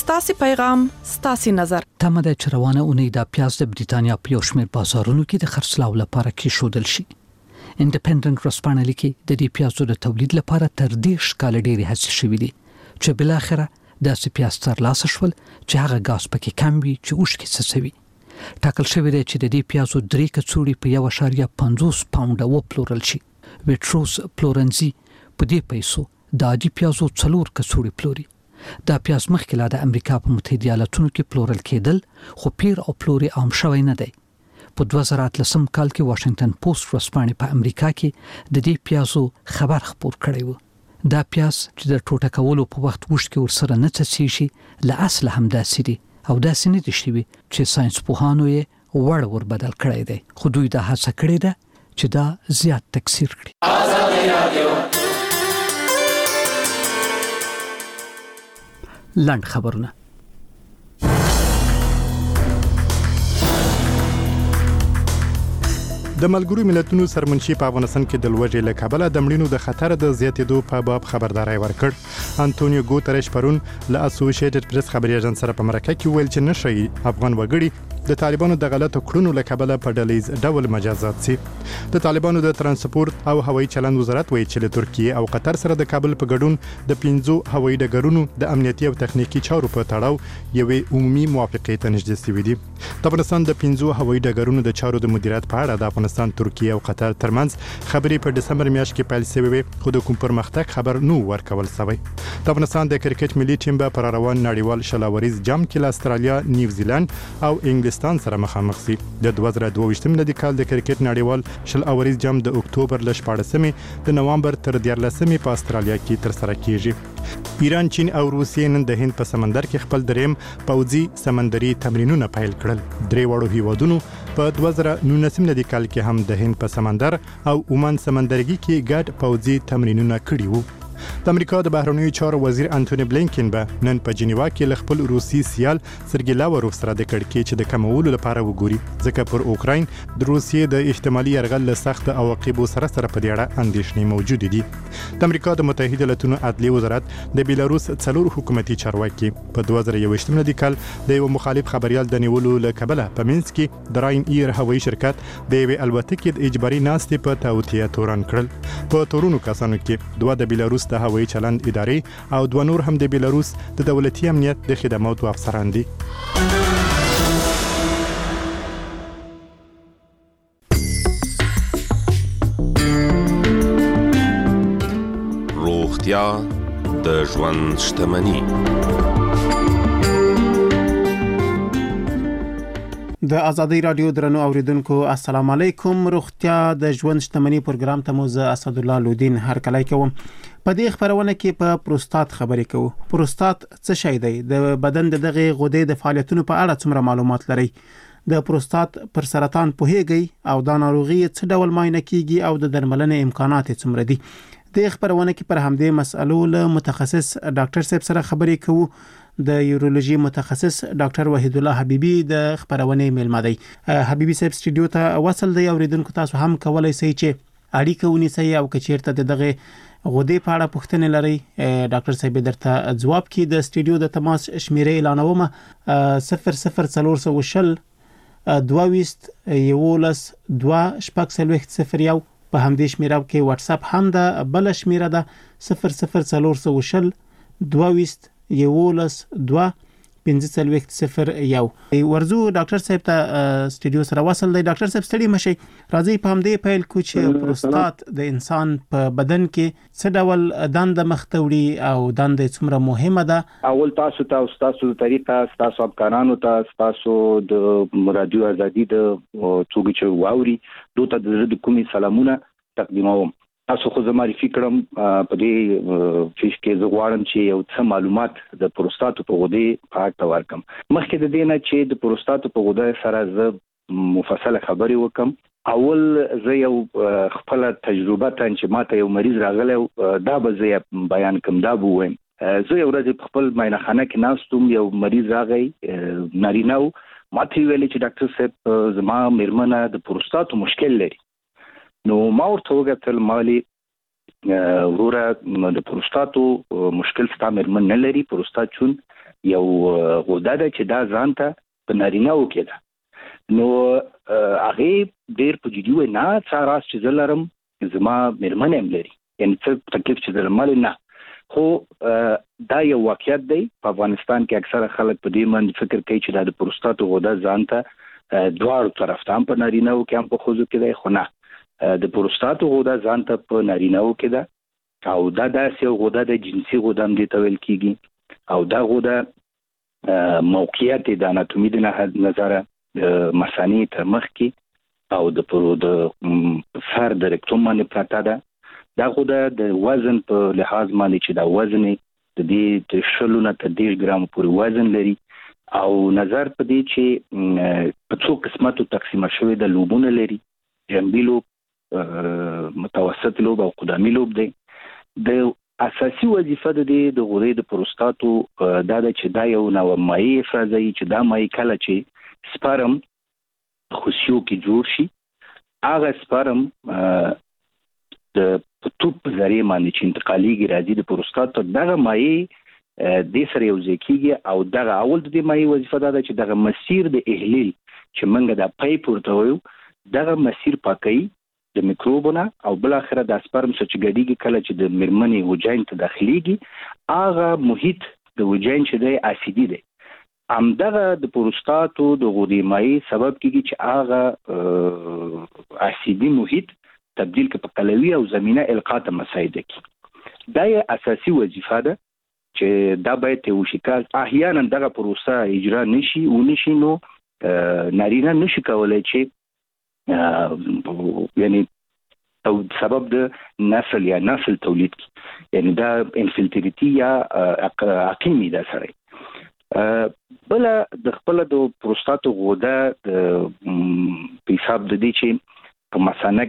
ستاسو پیغام ستاسو نظر تمه ده چې روانه اونۍ د پیاز د بریتانیا په یو شمېر بازارونو کې د خرڅلاو لپاره کې شودل شي. انډیپندنت ورسپانه لیکي د دې پیازو د تولید لپاره تر دې شکاله ډېری هڅې شوې دي چې بل اخره داسې پیاز ترلاسه شول چې هغه غاز پکې کم وي چې اوښکې څڅوي. ټاکل شوی دی چې د دې پیازو درې کڅوړې په یو اشاریه پنځوس پاونډه وپلورل شي. ویټروس پلورنزي په دې پیسو د عادي پیازو څلور کڅوړې پلوري. دا پیاز مخکې لا د امریکا په متحده ایالاتونو کې پلورل کېدل خو پیر او پلوري عام شوی نه دی. په دوه زره اتلسم کال کې واشنگټن پوسټ ورسپانې په امریکا کې د دې پیازو خبر خپور کړی و. دا پیاز چې د ټوټه کولو په وخت وښکې ورسره نه څڅېږي له اصله هم داسې دي او داسې نه دي شوي چې ساينس پوهانو یې وړ ور بدل کړی دی، خو دوی دا هڅه کړې ده چې دا زیات تکثیر کړي. آزادي رادیو لاند خبرونه. د ملګرو ملتونو سرمنشي په افغانستان کې د لوږې له کبله د مړینو د خطر د زیاتېدو په باب خبرداري ورکړ. انټونیو ګوتریش پرون له اسوسییټډ پریس خبري اژانس سره په مرکه کې ویل چې نشي افغان وګړي د طالبانو د غلطو کړنو له کبله په ډلهیز ډول مجازات سي. د طالبانو د ترانسپورت او هوایي چلند وزارت وایي چې له ترکیه او قطر سره د کابل په ګډون د پنځو هوایي ډګرونو د امنیتي او تخنیکی چارو په تړاو یوې عمومي موافقې ته نږدې شوي دي. د افغانستان د پنځو هوایي ډګرونو د چارو د مدیریت په اړه د افغانستان، ترکیه او قطر ترمنځ خبرې په دسمبر میاشت کې پیل شوې وې، خو د کوم پرمختګ خبر نو ورکول شوی. د افغانستان د کرکټ ملي ټیم به پر روان نړیوال شلاوریز جام کې له استرالیا، نیوزیلند او انګلستان سره مخامخ شي. د دوه زره دوه ویشت ملي کال د کرکټ نړیوال شلاوریز جام د اکتوبر ل شپاړسمې د نوامبر تر دیارلسمې په استرالیا کې ترسره کیږي. ایران، چین او روسیې نن د هند په سمندر کې خپل دریم پوځي سمندري تمرینونه پیل کړل. درې وړو هیوادونو په دوه زره نولسم ملي کال کې هم د هند په سمندر او عمان سمندرګي کې ګډ پوځي تمرینونه کړي وو. د امریکا د بهرنیو چارو وزیر انټونی بلینکن به نن په جنیوا کې له خپل روسي سیال سرګی لاوروف سره د کړکېچ د کمولو لپاره وګوري، ځکه پر اوکراین د روسیې د احتمالي یرغل له سخت عواقبو سره سره په دې اړه اندېښنې موجود دي. د امریکا د متحده ایالاتونو عدلي وزارت د بیلاروس څلور حکومتي چارواکي په دوه زره یوویشت ملي کال د یو مخالف خبريال د نیولو له کبله په مینسک کې د راین ایر هوایي شرکت د یوې الوتکې د اجباري ناستې په توطیه تورن کړل. په تورونو کسانو کې دوه د بیلاروس د هوایي چلند ادارې او دوه نور هم د بیلاروس د دولتي امنیت د خدماتو افسران دي. روغتیا د ژوند شتمني. د ازادي رادیو درنو اوریدونکو السلام علیکم. روغتیا د ژوند شتمني پروګرام ته مو زه اسد الله لودین هر کله کوم. په دې خبرونه کې په پروستات خبرې کوو. پروستات څه شی دی؟ د بدن د دغه غدې د فعالیتونو په اړه څومره معلومات لري؟ د پروستات پر سرطان پوهیږي او دا ناروغي څه ډول معاینه کیږي او د درملنې امکانات څومره دي؟ د خبرونه کې پر همدې مسئلو له متخصص ډاکټر صاحب سره خبرې کوو. د یورولوژي متخصص ډاکټر وحید الله حبیبي د خبرونه میلمه دی. حبیبي صاحب سټوډیو ته وصل دی. اوریدونکو تاسو هم کولای شئ چې اړیکه ونیسئ او کچیرته دغه غدې په اړه پوښتنه لرئ ډاکټر صاحب درته ځواب کړي. د سټوډیو د تماس شمیرې اعلانوم صفر صفر څلور سوه وشل دوه ویشت یولس دوه شپږ څلوېښت صفر یو. په همدې شمیره کې واتس اپ هم ده. بل شمیره ده صفر صفر څلور سوه وشل دوه ویشت یولس دوه پنځه څلوېښت صفر یو. ورزو ډاکټر صاحب ته سټوډیو سره وصل دی. ډاکټر صاحب ستړي مشي، راځي په همدې پیل کو چې پروستات د انسان په بدن کې څه ډول دنده مختوړي او دنده څومره مهمه ده؟ اول تاسو ته او تاسو د طریقه تاسو افکارانو ته تاسو د رادیو ازادي د څوګي چې واوري دوته د کومي سلامونه تقدیموم. تاسو خو زه معرفي کړم په دې فیش کې زه غواړم چې یو څه معلومات د پروستاتو په غدې په اړه ورکم. مخکې د دې نه چې د پروستاتو په غده سره زه مفصله خبرې وکم، اول زه یو خپل تجربه ته چې ماته یو مریض راغلی دا به زه بیان کوم. دا به وایم زه یو ورځ په خپل معاینخانه کې ناستم، یو مریض راغی نارینه و. ماته ویل چې ډاکټر صاحب زما میرمنه د پروستاتو مشکل لري. نو ما ورته وګتل مالي وروره د پروستاتو مشکل ستا میرمن نه لري، پروستات چون یو غوډه ده چې دا ځان ته په نارینه وکړه. نو هغه ډیر په جدي و نه څه راس چې زلرم زما مرمن هم لري، یعنی څه تکلیف چې درمل نه. خو دا یو واقعیت دی په افغانستان کې اکثره خلک په دې باندې فکر کوي چې د پروستات غوډه ځان ته دواړو طرف ته هم په نارینه او کې هم په خوځو کې دی، خو نه، د پروستات غوډه ځان ته په نارینه او کې ده او دا داسې غوډه د جنسي غوډه هم دي ته ویل کیږي. او دا غوډه موقعیت د اناتومي د نظره د مثانې تر مخ کې او د پرو د سر د رکتوم باندې پراته ده. دا غوډه د وزن په لحاظ باندې چې دا وزن د دې د شلو نه تر دېرش ګرام پورې وزن لري او نظر په دې چې په څو قسمتو تقسیم شوی د لوبونه لري، جنبي لوب، متوسط لوب او قدامي لوب دی. د اساسي وظیفه د دې د غوړې د پروستاتو دا د چې دا یو نوع مایع افرازوي چې دا مایع کله چې سپرم خوشیو کې جوړ شي، هغه سپرم د توپ په ذریعه باندې چې انتقالېږي راځي د پروستات ته، دغه مایع د سره یو ځای کېږي او دغه اول د دې مایع وظیفه دا ده چې دغه مسیر د احلیل چې موږ د پایپ ورته وایو دغه مسیر پاکوي د میکروبونه او بل اخره د سپرم څخه چې ګډیږي کله چې د میرمنې وجاین ته داخليږي هغه محیط د وجاین چې د اسیدي دی، همدغه د پروستاتو د غوډې مایع سبب کېږي چې هغه اسیدي محیط تبدیل کې په قلوي او زمينه القاء ته مساعده کی. دا یې اساسي وظیفه ده چې دا باید وشي. کله احیانا دغه پروسه اجرا نشي او نشي نو نارینه نشي کولای چې یعنی او سبب د نسل یا نسل تولید کی، یعنی دا انفلتریتی یا عقیمی ده سره. بل د خپل د پروستاتو غوډه په حساب د دې چې په مثانه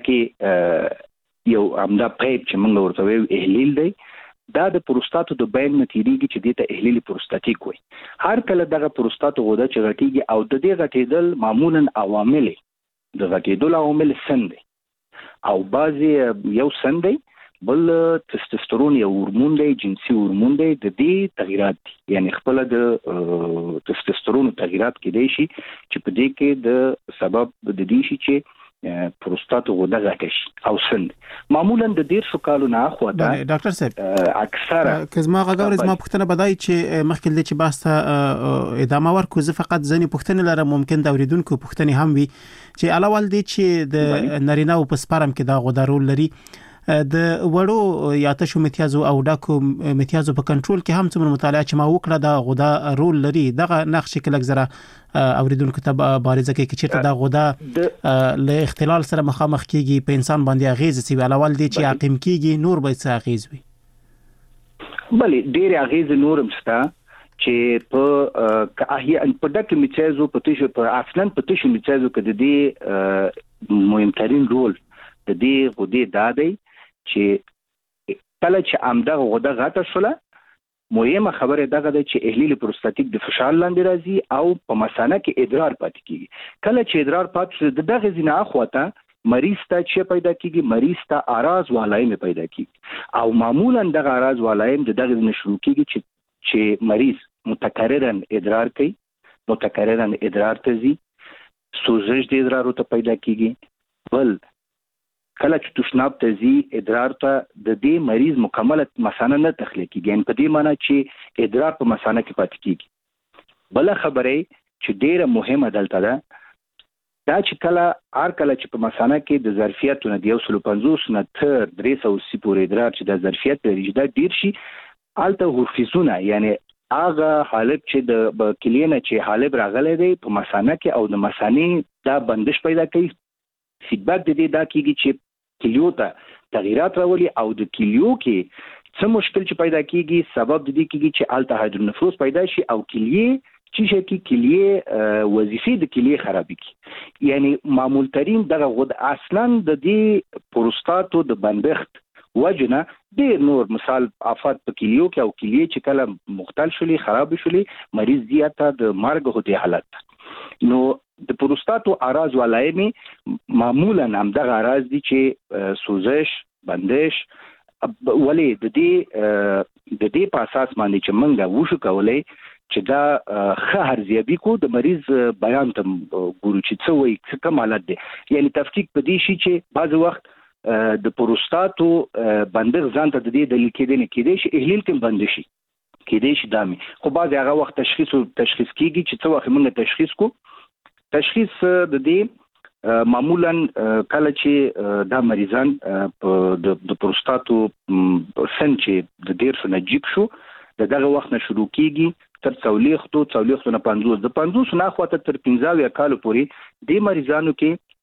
کې یو عمده پایپ چې موږ ورته وایو احلیل دی، دا د پروستاتو د بین متیریږي چې دې ته احلیل پروستاتیک وایي. هر کله دغه پروستاتو غوډه چې غټیږي او د دې غټېدل معمولا عوامل د غټېدل عوامل سن دی او بعضی یو سن دی، بل تستوسترون یو هورمون دی، جنسي هورمون دی، د دې تغیرات دي، یعنی خپل د تستوسترون تغیرات کې دی شي چې په دې کې د سبب د دې شي چې پروستاتو غوډه غټه شي او سند. معمولا د ډیر شو کالو نه اخواته ډاکټر صاحب اکثره کزما غوړ زما پښتنه بدای چې مخکې د چې باسته ادامه ورکو زه فقط ځنی پښتنه لرم، ممکن د اوریدونکو پښتنه هم وي چې علاوه دي چې د نارینه او پسپارم کې دا غوډه رول لري د وړو یا تاسو امتیازو او ډاکو امتیازو په کنټرول کې هم څومره مطالعه چې ما وکړه دا غوډه رول لري، دغه نقش کې لږ زره اوریدونکو ته بارزه کې چې چیرته دا غوډه له اختلال سره مخامخ کیږي په انسان باندې اغیز سی علاوه دي چې عقیم کیږي نور به څه اغیز وي. بلې ډېر اغیز نورم شته چې په احیانا په دغه امتیازو په تاسو په اصلا په تاسو امتیازو کې د دې مهمترین رول د دې غوډې دا دی چې کله چې امدغه غوډه غټه شوله، مهمه خبره دغه ده چې احلیل پروستاتیک د فشار لاندې راځي او په مثانه کې ادرار پاتې کیږي. کله چې ادرار پاتې شي دغه زینه اخواته مریض ته چې پیدا کیږي، مریض ته اراز والایم پیدا کیږي او معمولا دغه اراز والایم دغه نشو کیږي چې چې مریض متکررن ادرار کوي، متکررن ادرار ته ځي، سوزش د ادرار ته پیدا کیږي. بل کله چې تشناب ته ځي ادرار ته د دې مریض مکمل مثانه نه تخلیق کیږي، په دې معنی چې ادرار په مثانه کې پاتې کیږي. بل خبره چې ډیره مهمه دلته ده دا چې کله هر کله چې په مثانه کې د ظرفیت نه د یو سل پنځوس نه تر درې سوه اسی پورې ادرار چې د ظرفیت لري دا ډیر شي، الته هورفیزونه یعنی هغه حالب چې د کلینه چې حالب راغلی دی په مثانه کې او د مثانې دا بندش پیدا کوي. فیدبیک د دې دا کیږي چې کلیو ته تغیرات راولي او د کلیو کې څه مشکل چې پیدا کیږي سبب د دې کیږي چې الته هایدرونفروز پیدا شي او کلیه چې شي کې کلیه وظیفې د کلیه خرابې کی. یعنی معمول ترین دغه غوډ اصلا د دې پروستاتو د بندښت وجنه ډیر نور مثال افات په کلیو کې او کلیه چې کله مختل شولي خراب شولي مریض زیاته د مرګ هدي حالت. نو د پروستاتو اراز ولایمي معمولا هم دغه اراز دي چې سوزش، بندش، ولې د دې د دې په اساس باندې چې موږ وښو کولای چې دا ښه ارزیابي کو د مریض بیان ته ګورو چې څه وایي څه کوم حالت دی. یعنی تفکیک په دې شي چې بعض وخت د پروستاتو بندغ ځان ته د دې دلیل کېدی نه کېدی شي اهلیل کې بند شي کېدی شي دامي خو بعض هغه وخت تشخیص تشخیص کیږي چې څه وخت موږ تشخیص کو تشخیص د دې معمولا کله چې دا مریضان د پروستاتو سن چې د ډیر سره نجیب شو دغه وخت نه شروع کیږي تر څولېختو څولېختو نه پنځوس د پنځوس نه خواته تر پنځه کال پورې د مریضانو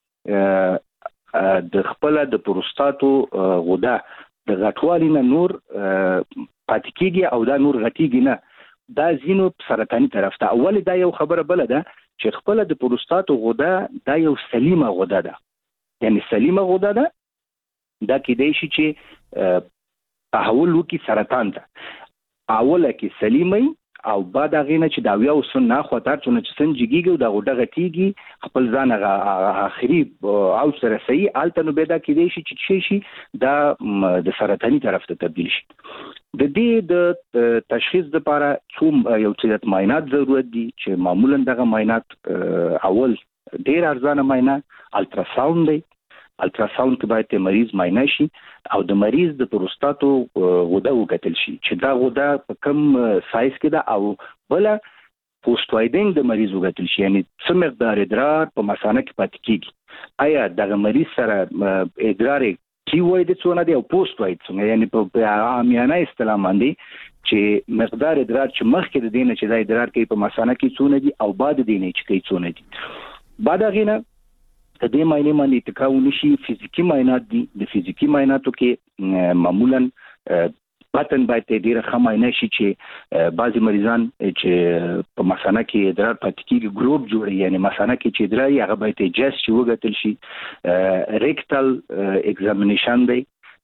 کې د خپل د پروستاتو غده د غټوالي نه نور پاتې کیږي او دا نور غټیږي نه دا زینو سرطاني طرف ته. اول دا یو خبره بل ده چې خپل د پروستاتو غده دا یو سلیمه غده ده یعنی سلیمه غده ده دا کېدای شي چې تحول وکړي سرطان ته اوله کې سلیمه او بعد هغه نه چې دا ویو سن نه خاطر چونه چې سن جګیږي دا غوډه غټیږي خپل ځان اخري او سره صحیح التنو بيدا کېدای شي چې شي دا د سرطاني طرف ته تبدیل شي. د دې د تشخیص لپاره کوم یو څه معاینات ضرورت دي چې معمولا دغه معاینات اول ډیر ارزانه معاینه الټراساوند دی. الټراساوند کې باید د مریض معاینه شي او د مریض د پروستاتو غده وکتل شي چې دا غده په کم سایز کې ده او بل پوسټ وایډینګ د مریض وکتل شي یعنی څه مقدار ادرار په مثانه کې پاتې کیږي آیا د مریض سره ادرار کی وایډ څونه دی او پوسټ وایډ څونه یعنی په عامیانه اصطلاح باندې چې مقدار ادرار چې مخکې د دینه چې دا ادرار کوي په مثانه کې څونه دي او بعد دینه چې کوي څونه دي. بعد غینه د دې معنی باندې تکاو نشي فزیکی معاینات دي. د فزیکی معایناتو کې معمولا پاتن باید ډیره ښه معاینه شي چې بعضی مریضان چې په مثانه کې ادرار پاتې کیږي ګروپ جوړي یعنی مثانه کې چې ادرار هغه باید جست شي وګتل شي. ریکټل ایگزامینیشن دی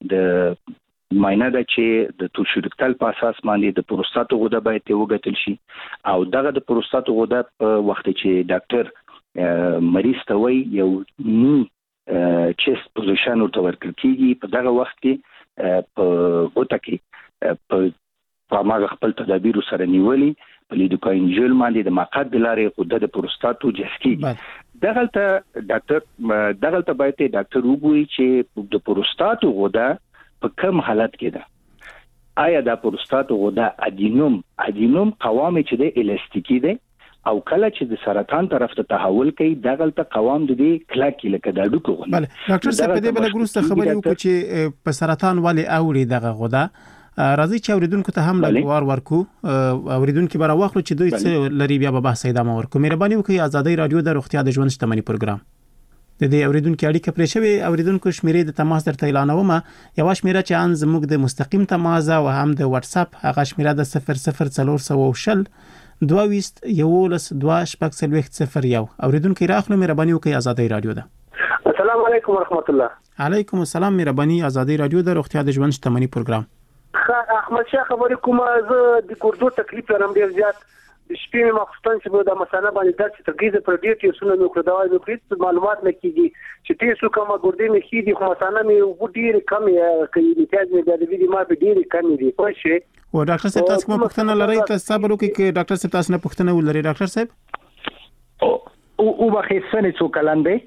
د معاینه ده چې د توشورکتل په اساس باندې د پروستاتو غده باید وګتل شي او دغه د پروستاتو غده په وخت چې ډاکټر مریض ته وایي یو نی چست پوزیشن ورته ورکړل کېږي په دغه وخت کې په غوټه کې په هغه خپل تدابیر سره نیولي په لیدوکاین جل باندې د مقعد د لارې غده د پروستاتو جذب کېږي. دغلته ډاکټر دغلته باید ډاکټر وګوري چې د پروستاتو غده په کوم حالت کې ده. آیا د پروستاتو غده ادینوم ادینوم قوام چې د الستیکی ده او کله چې د سرطان طرف ته تحول کوي دغلته قوام د دې کلاکی لکه د ډوکو غوډه. بله ډاکټر صاحب په دې بل ګروسته خبرې وکړو چې په سرطان والي اوري دغه غوډه راځي چې اوریدونکو ته هم لګوار ورکو اوریدونکو به راوخلو چې دوی څه لري بیا به بحث ادامه ورکو. مهرباني وکړئ ازادي رادیو د روغتیا د ژوند شتمنۍ پروګرام د دې اوریدونکو اړیکه پرې شوی اوریدونکو شمیرې د تماس درته اعلانوم یو شمیره چې ان زموږ د مستقیم تماس او هم د واتس اپ هغه شمیره د صفر صفر څلور سوه وشل دویست یولس دوا شپږ څلوېښت صفر یو اوریدونکو راخلو مهرباني وکړئ ازادي رادیو ده. السلام علیکم ورحمت الله. علیکم السلام مهرباني ازادي رادیو د روغتیا د ژوند شتمنۍ پروګرام. ښه احمد شاه خبرې کوم زه د ګردو تکلیف لرم ډیر زیات شپې مې مخستان چې د مثلا باندې درس ترګیزه پر دې چې سونه نو کړه دا د هیڅ معلومات نه کیږي چې تاسو کومه ګردې مې خېدي خو مثلا مې وډیر کم یا کوي امتیاز مې د دې ما په ډیر کم دي خو شي او ډاکټر صاحب تاسو کومه پوښتنه لرئ تاسو صبر وکړئ چې ډاکټر صاحب تاسو نه پوښتنه ولرئ. ډاکټر صاحب او او واخې سنې څو کلن دی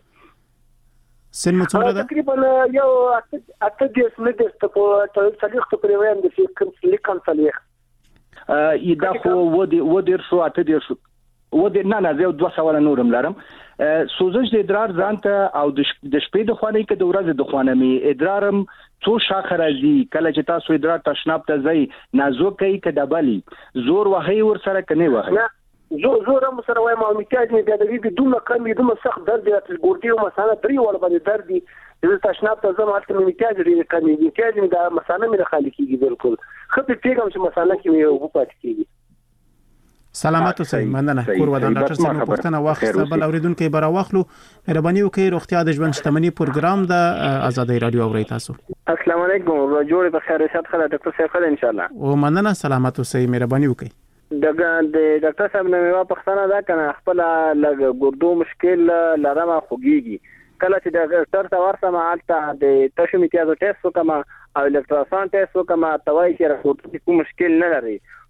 سن مو څومره ده؟ تقریبا یو اته دیس نه د په تاریخ ته پرې وایم د فکر لیکم تاریخ ا دا خو و دې و دې شو اته دې شو و دې نه نه زه دوه سوال نورم لرم. سوزش د ادرار ځانته او د شپې د خوانې کې د ورځې د خوانې می ادرارم څو شاخه راځي کله چې تاسو ادرار تشناب ته ځي نازوکي کډبالي زور وهي ور سره کني وهي زور زور هم سره وایم او امتیاز مې د دې دومره کم دومره سخت درد دی چې ګورتي او مثلا درې ول باندې درد دی د تشناب ته زما الته امتیاز لري کم امتیاز مې د مثلا مې خالي کیږي بالکل خپل پیغام چې مثلا کې مې وپات کیږي. سلامات اوسئ مننه کور ودان ډاکټر صاحب پوښتنه واخیسته بل اوریدونکو به راوخلو مهرباني وکړئ روغتیا د ژوند شتمنۍ پروګرام د ازادي رادیو اوري تاسو. السلام علیکم جوړ په خیر شت خله ډاکټر صاحب خله ان شاء الله او مننه سلامات اوسئ مهرباني وکړئ. دغه د ډاکټر صاحب نو یو پښتنه دا کنه خپل لګ ګردو مشکل لرمه خوږیږي کله چې د ډاکټر ته ورسمه حالت د تشو امتیاز ټیسټ وکما او الټراساوند ټیسټ وکما توای چې راپورټ کوم مشکل نه لري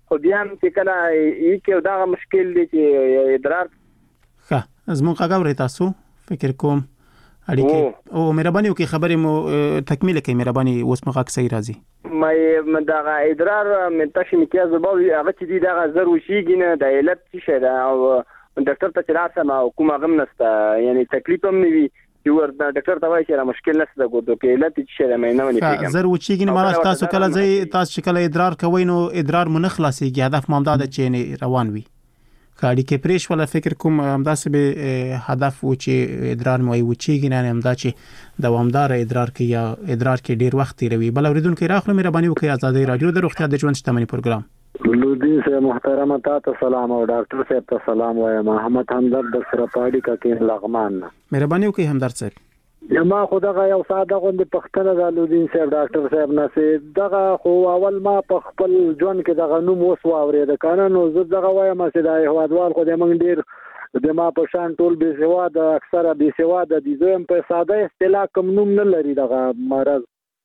خو بیا هم چې کله یې کې دا مشکل دی چې ادرار ښه زموږ هغه تاسو فکر کوم اړیکې او مهرباني وکړئ خبرې مو تکمیل کړئ مهرباني اوس مخه صحیح راځي مې دا ادرار مې تاسو امتیاز وبوي هغه چې دی دا زر وشيږي نه د علت څه شي دا او ډاکټر ته راسه ما کومه غم نسته یعنی تکلیف هم نه وي چې ور ډاکټر ته وایي چې مشکل نشته ګورته کې علت څه شي مې نه ونی پیګم زر وشيږي نه معنی تاسو کله ځای تاسو کله ادرار کوي نو ادرار مو نه خلاصيږي هدف مو دا چې روان وي کاډي کې پریش ولا فکر کوم همداسې به هدف و چې ادرار مو وچیږي نه همدا چې دوامدار ادرار کې یا ادرار کې ډیر وخت تیروي بل اوریدونکو راخلو مهرباني وکړئ آزادي رادیو د روغتیا د ژوند شتمنۍ پروګرام لودین سے محترم تاسو سلام او ډاکټر صاحب ته سلام وایم محمد همدرد د سرپاړي کا کې لغمان مهرباني وکړئ همدرد صاحب ما خدای یو ساده غوندي پښتنه د لودین صاحب ډاکټر صاحب نه سي دغه خو اول ما په خپل ژوند کې دغه نوم وسو اورید کنه نو زه دغه وایم چې د هوادوال خو د منګ ډیر د ما په شان ټول به سوا د اکثره به سوا د دې په ساده اصطلاح کوم نوم نه لري دغه مرض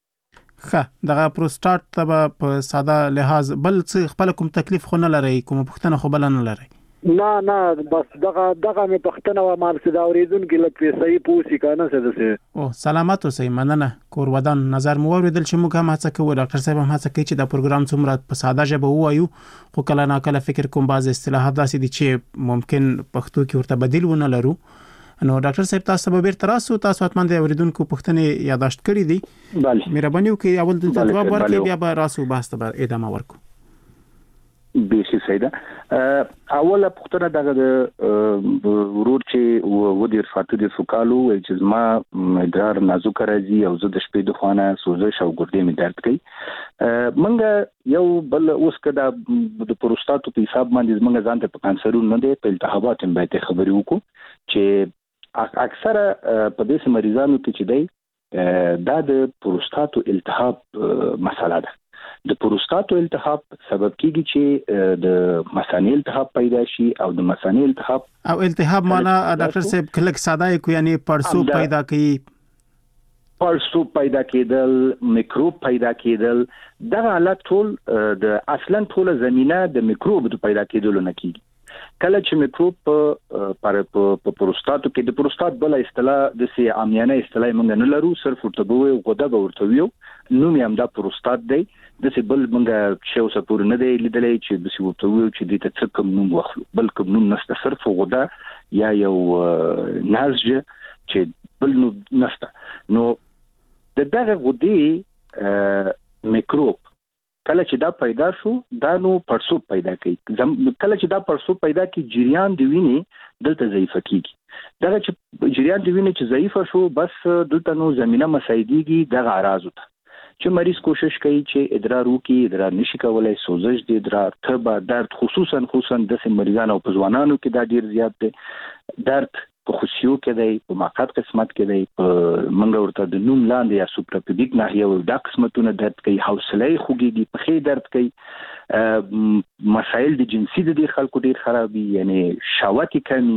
ښه دغه پروستات ته په ساده لحاظ بل څه خپل کوم تکلیف خو نه لري کوم پښتنه خو بل نه لري نه نه بس دغه دغه مې پښتنه و مال سدا اوریدونکو لکه صحیح پوسی کنه څه ده او سلامات اوسئ مننه کور ودان نظر مو اوریدل چې موږ هم هڅه کوو ډاکټر صاحب هم هڅه کوي چې دا پروګرام څومره په ساده ژبه ووایو خو کله نه کله فکر کوم بعض اصطلاحات داسې دي چې ممکن پښتو کې ورته بدیل ونه لرو نو ډاکټر صاحب تاسو به بیرته راسو تاسو اتمن د اوریدونکو پښتنې یاداشت کړی دي بله مهرباني وکړئ اول د جواب ورکړئ بیا به راسو بحث ته ادامه ورکړو بیخي سیده اوله پختنه دغه د ورور چې و دیر فاتو د فوکالو چې زما ادرار نازک راځي او زه د شپې د خوانه سوزش او ګردې می درد کوي منګه یو بل اوس کدا د پروستاتو په حساب باندې منګه ځان ته په کانسرونو نه دی په التهابات هم به خبرې وکړو چې اکثره په دې مریضانو کې چې دی دا د پروستاتو التهاب مسله ده د پروستاتو التهاب سبب کیږي چې د مثانې التهاب پیدا شي او د مثانې التهاب او التهاب معنا ډاکټر صاحب کله ساده کو یعنی پړسوب پیدا کوي پړسوب پیدا کېدل میکروب پیدا کېدل دا حالت ټول د اصلا ټول زمينه د میکروب د پیدا کېدل نه کیږي کله چې میکروب پر په پروستاتو کې د پروستات بل اصطلاح د سي عامیانه اصطلاح موږ نه لرو صرف ورته وو غوډه ورته وو نو مې هم دا پروستات دی د سي بل موږ شیو سپور نه دی لیدلې چې د سي ورته وو چې د څه کوم نوم واخلو بل کوم نوم نشته صرف غوډه یا یو نازجه چې بل نو نشته نو د دغه غوډې میکروب کله چې دا پیدا شو دا نو پړسوب پیدا کوي کله چې دا پړسوب پیدا کوي جریان دی ویني دلته ضعیف کیږي دا چې جریان دی ویني چې ضعیف شو بس دلته نو زمينه مسایديږي د اعراض ته چې مریض کوشش کوي چې ادرار وکي ادرار نشي کولای سوزش دی ادرار تبه درد خصوصا خصوصا د مریضانو په ځوانانو کې دا ډیر زیات دی درد په خوشیو کې دی په ماقات قسمت کې دی په منګ ورته د نوم لاندې یا سوپراپیډیک ناحیه دا قسمتونه درد کوي حوصله خوږي په خې درد کوي مسائل د جنسي د خلکو ډیر خرابي یعنی شهوت کمی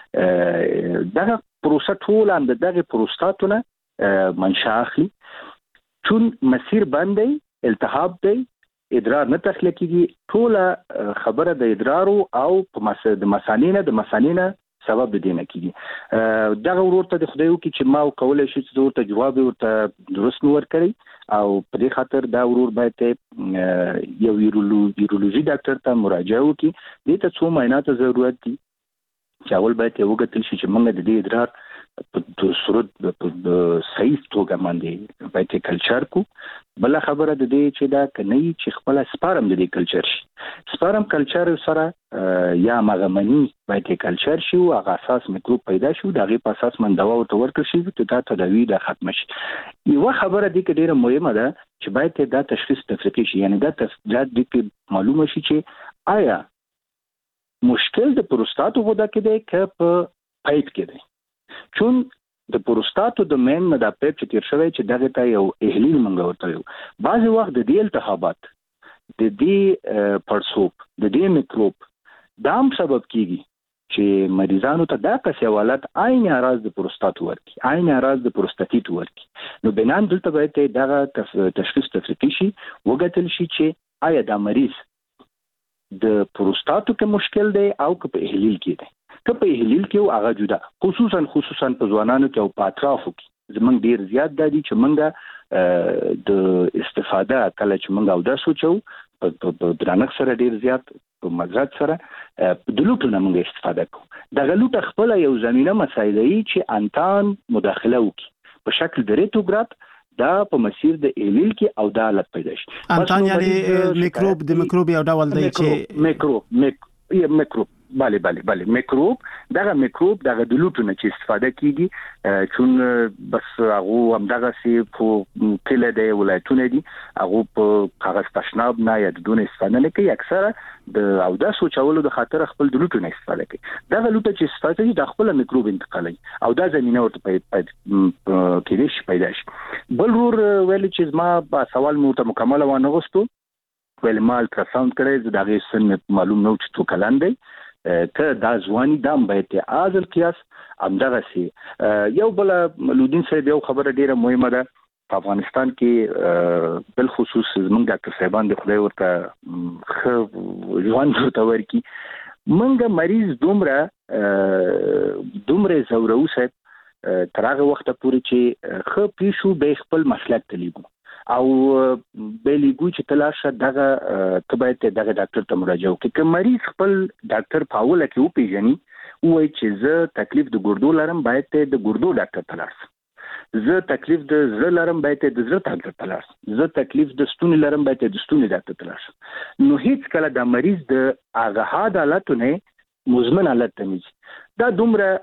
دا پروسه ټول اند دغه پروستاتونه منشأ اخلي چون مسیر باندې التهاب دی ادرار نه تخلیقيږي ټول خبره د ادرارو او په مسله د مثانینه د مثانینه سبب د دینه کیږي دغه ورته د خدایو کې چې ما کولای شي چې ورته جواب ورته درست نور کړی او په دې خاطر دا ورور باید یو یورولوژي ډاکټر ته مراجعه وکړي دې ته څو معاینات ضرورت دي چې اول باید یو غتل شي چې موږ د دې ادرار په صورت په صحیح توګه باندې باید کلچر کو بل خبره د دې چې دا کني چې خپل سپارم د دې کلچر شي سپارم کلچر سره یا مغمنی باید کلچر شي او هغه اساس میکروب پیدا شي دا غي په اساس من دوا او ورکړ شي ته دا تداوی د ختم شي یو خبره دې کې ډیره مهمه ده چې باید دا تشخیص تفریقي شي یعنی دا تفصیلات دې معلومه شي چې آیا مشکل د پروستاتو غوډه کې دی که په پایپ کې دی چون د پروستاتو د مین مدا پایپ چې تیر شوی چې دغه ته یو اهلیل منګه ورته یو بعضی وخت د دې التهابات د دې پړسوب د دې میکروب دام سبب کیږي چې مریضانو ته دا قصې حالت عین اعراض د پروستات ورکی عین اعراض د پروستاتیت ورکی نو بنان دلته باید دغه تشخیص تفریقي شي وګټل شي چې آیا دا مریض د پروستاتو کې مشکل دی او که په اهلیل کې دی. که په اهلیل کې هغه جدا خصوصا خصوصا په ځوانانو کې او په اطرافو کې زمونږ ډیر زیات دي چې مونږه د استفاده کله چې مونږ او د سوچو په درنښت سره ډیر زیات په مزرعت سره د لوټو نه مونږ استفاده کوو. د لوټ خپل یو زمينه مسایل چې انتان مداخله وکړي په شکل د ریټوګراف دا په مسیر د ایلیل کې او د حالت پیدا شي. انتان یعنی میکروب د میکروب یو ډول دی چې میکروب میک میکروب bale bale bale میکروب دغه میکروب دغه د لوټو نه چې استفاده کیږي چون بس هغه هم دغه سي په کله د ولایتونه دي هغه په کاغذ تشناب نه یا د دون استفاده نه کوي اکثره د او د سوچولو د خاطر خپل د لوټو نه استفاده کوي. دغه لوټه چې استفاده کوي د خپل میکروب انتقالي او د زمينه ورته کې دي پیدا شي. بل ور ویل چې ما په سوال مو ته مکمل و نه غوستو ویل ما الټراساوند کړی دغه سن معلوم نو چې تو کلان دی ته دا ځواني دام به ازل قیاس همدغه سي. یو بل لودین سره یو خبره ډیره مهمه ده په افغانستان کې بل خصوص زمونږ ډاکټر صاحبان د خدای ورته خو ځوان ورته ورکی منګه مریض دومره دومره زورو صاحب ترغه وخت پورې چې خو پیشو به خپل مسلک تلیګو او بلیګو چې تلاشه دغه تبعته دغه ډاکټر ته مراجعه وکړي. که مریض خپل ډاکټر پاوله کې او پیژني وای چې زه تکلیف د ګردو لرم باید ته د ګردو ډاکټر ته لاړ شم، زه تکلیف د زړه لرم باید ته د زړه ډاکټر ته لاړ شم، زه تکلیف د ستوني لرم باید ته د ستوني ډاکټر ته لاړ شم. نو هیڅ کله د مریض د هغه حالتونه مزمن حالت ته نه دا دومره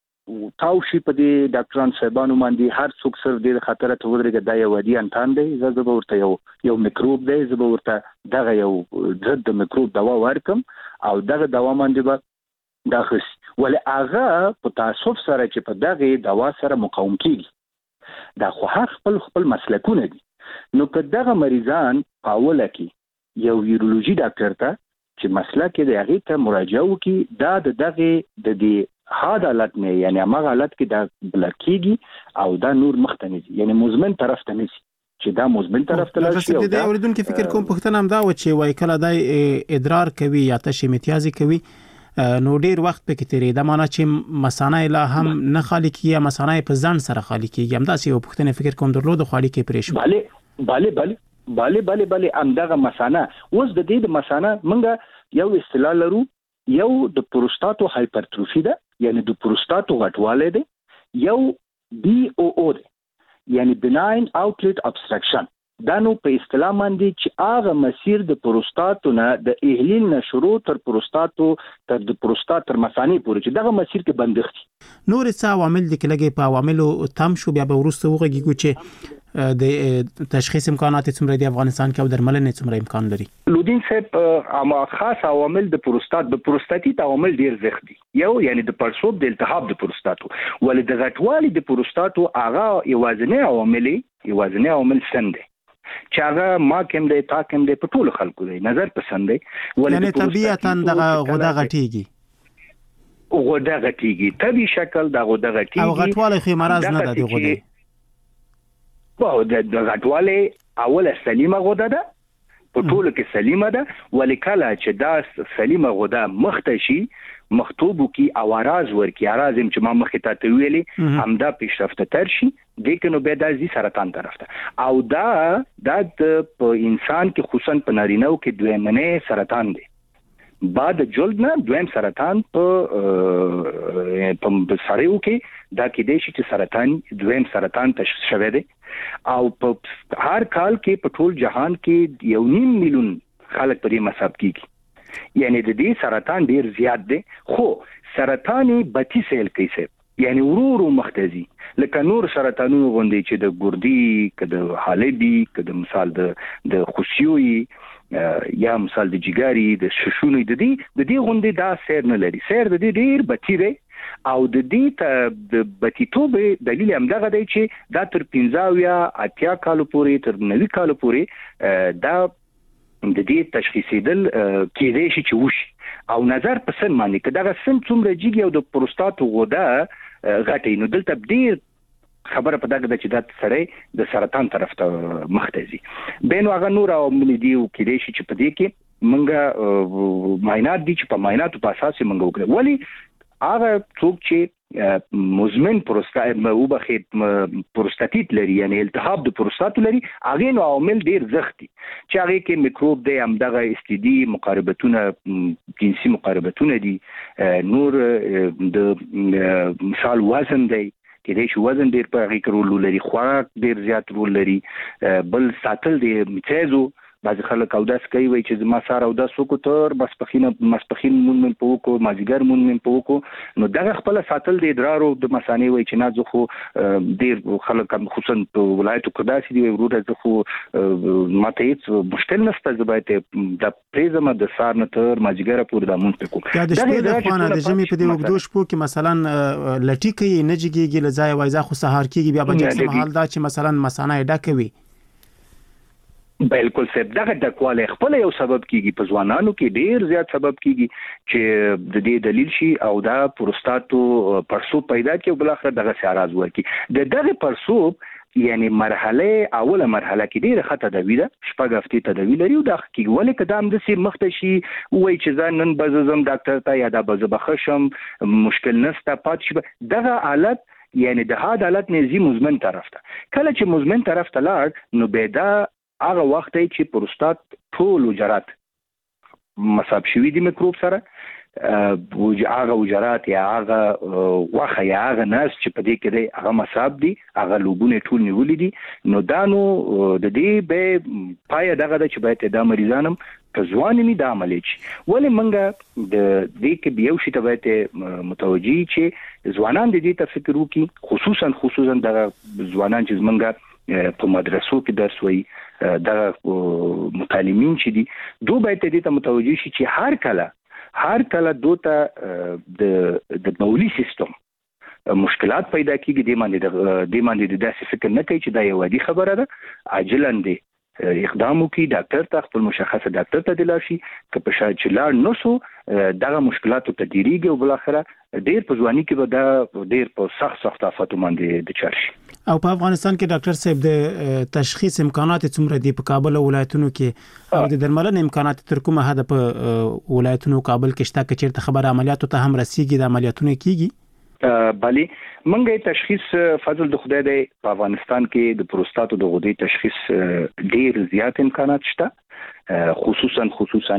تاوشي په دې ډاکټرانو صاحبانو باندې هر څوک سر دې خاطر ته ودرېږي دا یو ودی انتان دی زه به ورته یو یو میکروب دی زه به ورته دغه یو ضد د میکروب دوا ورکم او دغه دوا باندې به دا خص ولې هغه په تاسف سره چې په دغه دوا سره مقاوم کیږي دا خو هر خپل خپل مسلکونه دي. نو که دغه مریضان پاوله کې یو یورولوژي ډاکټر ته چې مسله کې د هغه ته مراجعه وکړي دا د دغه د دې حاد حالت نه یعنی هغه حالت کې دا بلکیږي او دا نور مخته نه یعنی مزمن طرف ته نه چې دا مزمن طرف ته لاشي. او دا اوریدونکو فکر کوم پښتنه هم دا و چې وای کله د ادرار کوي یا تشې امتیازي کوي نو ډیر وخت پکې تیری دا معنی چې مسانه لا هم نه خالی کیږي مسانه په ځان سره خالی کیږي هم دا سی پښتنه فکر کوم درلود خالی کې پرې شو. bale bale bale bale bale bale امدغه مسانه اوس د دې د مسانه منګه یو اصطلاح لرو یو د پروستاتو هایپرټروفي ده یعنی د پروستاتو غټواله ده یو بي او او ده یعنی بناین اوټلټ ابستراکشن دا نو په اصطلاح باندې چې هغه مسیر د پروستاتو نه د اهلیل نه شروع تر پروستاتو تر د پروستات تر مثانې پورې چې دغه مسیر کې بندښت نور څه عوامل دي چې لګي په عواملو تم شو بیا به ورسته وګورئ چې د تشخیص امکانات څومره د افغانستان کې او درملنې څومره امکان لري. لودین صاحب اما خاص عوامل د پروستات د پروستاتیت عوامل ډیر زیات دي. یو یعنی د پړسوب د التهاب د پروستاتو ولې د غټوالي د پروستاتو هغه یوازنی عوامل یوازنی عوامل سند چې هغه ما کوم دی تا کوم دی په ټولو خلکو دی نظر پسند دی ولې طبيعتاً دغه غوډه غټيږي غوډه غټيږي طبي شکل د غوډه غټيږي او غټواله خو مرز نه ده د غوډه او د غټواله اوله سلیمه غوډه ده په ټولو کې سلیمه ده ولې کله چې دا سلیمه غوډه مختشي مخطوبو کې اوراز ورکی اراز چې ما مخې ته ته ویلي همدا پیشرفته تر شي دغه به د زی سرطان طرف ته او دا د په انسان کې خصوصا په نارینهو کې دویمنه سرطان دی بعد جلد نه دویم سرطان په په سړیو کې دا کې د شي چې سرطان دویم سرطان تشخیص شوه دی او په هر کال کې په ټول جهان کې یو نیم میلیون خلک په دې مصاب کیږي یعنی د دې سرطان ډیر زیات دی خو سرطاني بتی سیل کیسه یعنی ورورو مختزي لکه نور سرطانونو غوندي چې د ګردي کده حالبي کده مثال د د خوشيوي یا مثال د جګاري د ششونو د دې د دې غوندي دا سیر نه لري سیر د دې ډیر بتی دی او د دې ته د بتیتوبه دلیل هم دغه دی چې دا تر پنځه یا اتیا کال پورې تر نوي کال پورې دا د دې تشخیصیدل کېدای شي چې وشي او نظر په سن باندې که دغه سن څومره جګي او د پروستاتو غوډه غټي نو دلته ډیر خبره په دغه چې د سړی د سرطان طرف ته مخته ځي بینو هغه نور او ملي دی او کېدای شي چې په دې کې منګه معاینات دي چې په معایناتو په اساس منګه وکړو. ولی هغه څوک چې مزمن پروستات مبخي پروستاتیت لري یعنی التهاب د پروستات لري هغه نو عوامل ډیر زختی چې هغه کې میکروب دی همدغه اس ټي ډي مقاربتونه جنسي مقاربتونه دي نور د مثال وزن دی کې د شو وزن ډیر په هغه کې رول لري خوراک ډیر زیات رول لري بل ساتل دی میتیزو بعض خلک او داس کوي وای چې ما سره او داس وکړو تر مسپخینه مسپخین مون من پوکو مازیګر مون من پوکو نو دغه خپل ساتل د ادرارو د مسانې وای چې نه ځخو ډیر خلک خصوصا په ولایتو کې داسې دی ورته ځخو ماته هیڅ مشکل نشته زبایته د پریزما د سار نه تر مازیګر پورې د مون پوکو دا د شپې د خوانه د جمی په دې وګدو شپو کې مثلا لټی کوي نجګيږي لځای وایزا خو سهار کېږي بیا به جسم حال دا چې مثلا مسانه ډکوي بالکل سب دغه د کواله خپل یو سبب کیږي په ځوانانو کې ډیر زیات سبب کیږي چې د دې دلیل شي او دا پروستاتو پرسو پیدا کوي بل اخر دغه سیاراز ورکی د دغه پرسو یعنی مرحله اوله مرحله کې ډیره خطه تداوی ده شپږ هفتې تداوی لري او دا کې ولې کدام د سي مختشي وای چې ځان نن بززم ډاکټر ته یا دا بزبخشم مشکل نسته پاتې دغه حالت یعنی د هغه حالت نزي مزمن طرف ته کله چې مزمن طرف ته لاړ نو به دا هغه وخت چې پروستات ټول وجرات مصاب شوی دي میکروب سره او هغه وجرات یا هغه واخه یا هغه ناس چې په دې کې دی هغه مصاب دي هغه لوبونه ټول نیولې دي نو دانو د دې به پای دغه چې باید د مریضانم که ځوان نه د عملي چی ولې منګه د دې کې بیو شي ته باید متوجي چې ځوانان د دې تفکر وکړي خصوصا خصوصا د ځوانان چې منګه په مدرسو کې درس وایي د متعلمین چې دي دوی باید دې ته متوجي شي چې هر کله هر کله دوته د د بولی سیستم مشکلات پیدا کیږي د باندې د باندې د داسې فکر نه کوي چې دا یو عادي خبره ده عاجلا دی اقدام وکړي ډاکټر ته خپل مشخصه ډاکټر ته دلار شي که په شاید چې لاړ نو سو دغه مشکلاتو تدریجي او بل اخره ډیر په ځواني کې به دا ډیر په سخت سخت افاتو باندې د چارشي او په افغانستان کې ډاکټر صاحب د تشخیص امکانات څومره دي په کابل او ولایتونو کې او د درملنې امکانات تر کومه حد په ولایتونو کابل کې شته چې چیرته خبر عملیاتو ته هم رسیدي د عملیاتونو کیږي بلی منګه تشخیص فضل د خدای دی په افغانستان کې د پروستاتو د غدې تشخیص ډیر زیات امکانات شته خصوصا خصوصا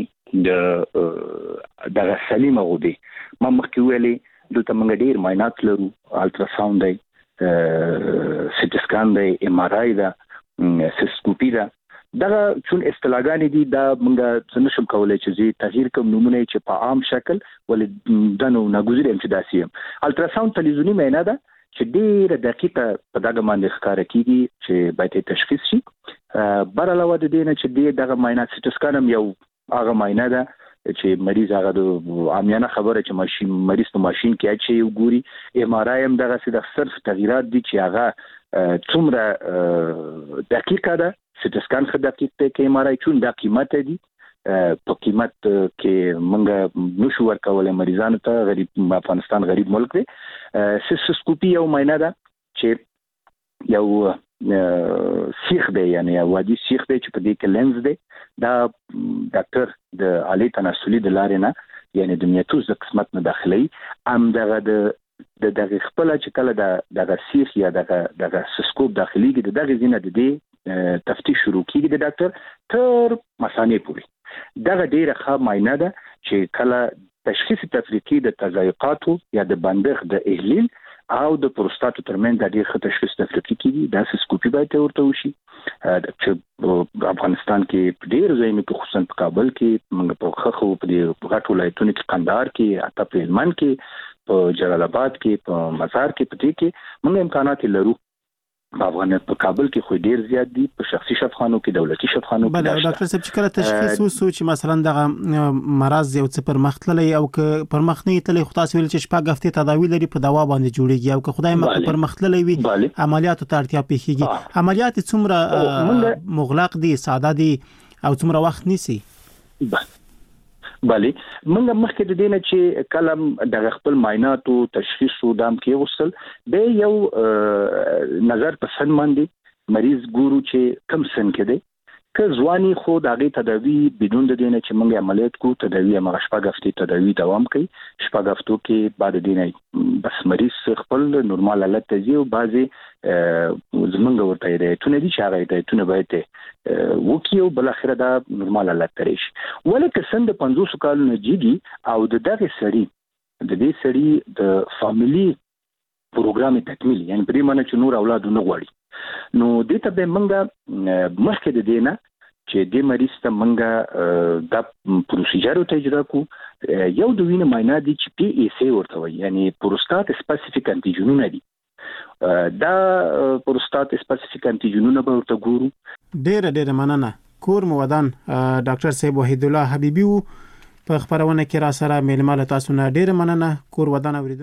د د سلیمه غدې ما مخکې ویلي دلته منګه ډیر معاینات لرو الټراساوند دی سټي سکان دی ام ار آی دا سیسکوپی دا دا څون اصطلاحګان دي دا موږ څنګه شم کولای چې زی تغییر کوم نمونه چې په عام شکل ولې دنو ناګزیر امتداسي الټراساوند تلویزیونی معاینه ده چې ډیره دقیقه په دغه باندې ښکار کیږي چې باید تشخیص شي بر علاوه د دې نه چې دغه معاینه سټي سکان هم یو هغه معاینه ده چې مریض هغه د عامیانه خبره چې ماشين مریض په ماشين کې اچي یو ګوري ام ار آی هم دغه څه د صرف تغیرات دي چې هغه څومره دقیقه ده سټي سکان خو دقیق ته کې ام ار آی چون د قیمت دي په قیمت کې منګه نشو ورکول مریضانو ته غریب افغانستان غریب ملک دی سیسکوپی یو معاینه ده چې یو سیخ دی یعنی یو وادي سیخ دی چې په دې کې لنز دی دا ډاکټر د عالی تناسلي د لارې نه یعنی د میتوز د قسمت نه داخلي ام دغه د د دغه خپل چې کله د دغه سیخ یا دغه دغه سیسکوپ داخلي کې دغه زینه د دې تفتیش شروع کیږي د ډاکټر تر مسانې پورې دغه ډیره ښه معاینه ده چې کله تشخیص تفریقي د تضایقاتو یا د بندغ د اهلیل او د پروستاتو ترمن د ډیر ښه تشخیص تفریقي کیږي د سیسکوپي باید ورته وشي چې افغانستان کې ډیر ځایونه کې خصوصا په کابل کې موږ په خخو په دې غټ ولایتونو کې قندهار کې اته په هلمند کې په جلال آباد کې په مزار کې په دې کې موږ امکانات لرو په افغانستان په کابل کې خو ډیر زیات دي په شخصي شفاخانو کې دولتي شفاخانو کې بل ډاکټر صاحب چې کله تشخیص وسو چې مثلا دغه مرض یو څه پر مخ تللی او که پر مخ نه تللی خو تاسو ویل چې شپږ هفتې تداوی لري په دوا باندې جوړیږي او که خدای مکه پر مخ تللی وي عملیاتو ته اړتیا پیښیږي عملیات څومره مغلق دي ساده دي او څومره وخت نیسي بله موږ مخکې د دې نه چې کلم د خپل معایناتو تشخیص او دام کې وصل به یو نظر په سن باندې مریض ګورو چې کم سن کې دی که ځواني خو د هغې تداوي بدون د دې نه چې موږ عملیات کوو تداوي هماغه شپږ هفتې تداوي دوام کوي. شپږ هفتو کې بعد د دې نه بس مریض خپل نورمال حالت ته ځي او بعضې زمونږ ورته هدایتونه دي چې هغه هدایتونه باید وکړي او بالاخره دا نورمال حالت ته راشي. ولې که څنګه د پنځوسو کالو نه جیږي او د دغې سړي د دې سړي د فاميلي پروګرام تکمیل یعنی په دې معنی چې نور اولاد نه غواړي نو دې ته به موږ مخکې د دې نه چې د مریض ته موږ د پروسیجر ته اجرا کو یو د وینې معاینه دي چې پی ای سی ورته وایي یعنی پروستات سپیسیفیک انټیجنونه دي. دا پروستات سپیسیفیک انټیجنونه به ورته ګورو. ډېر ډېر مننه. کور مو ودان ډاکټر صاحب وحید الله حبیبي په خبرونه کې را سره میلمه له تاسو نه ډېر مننه. کور ودان اوریدو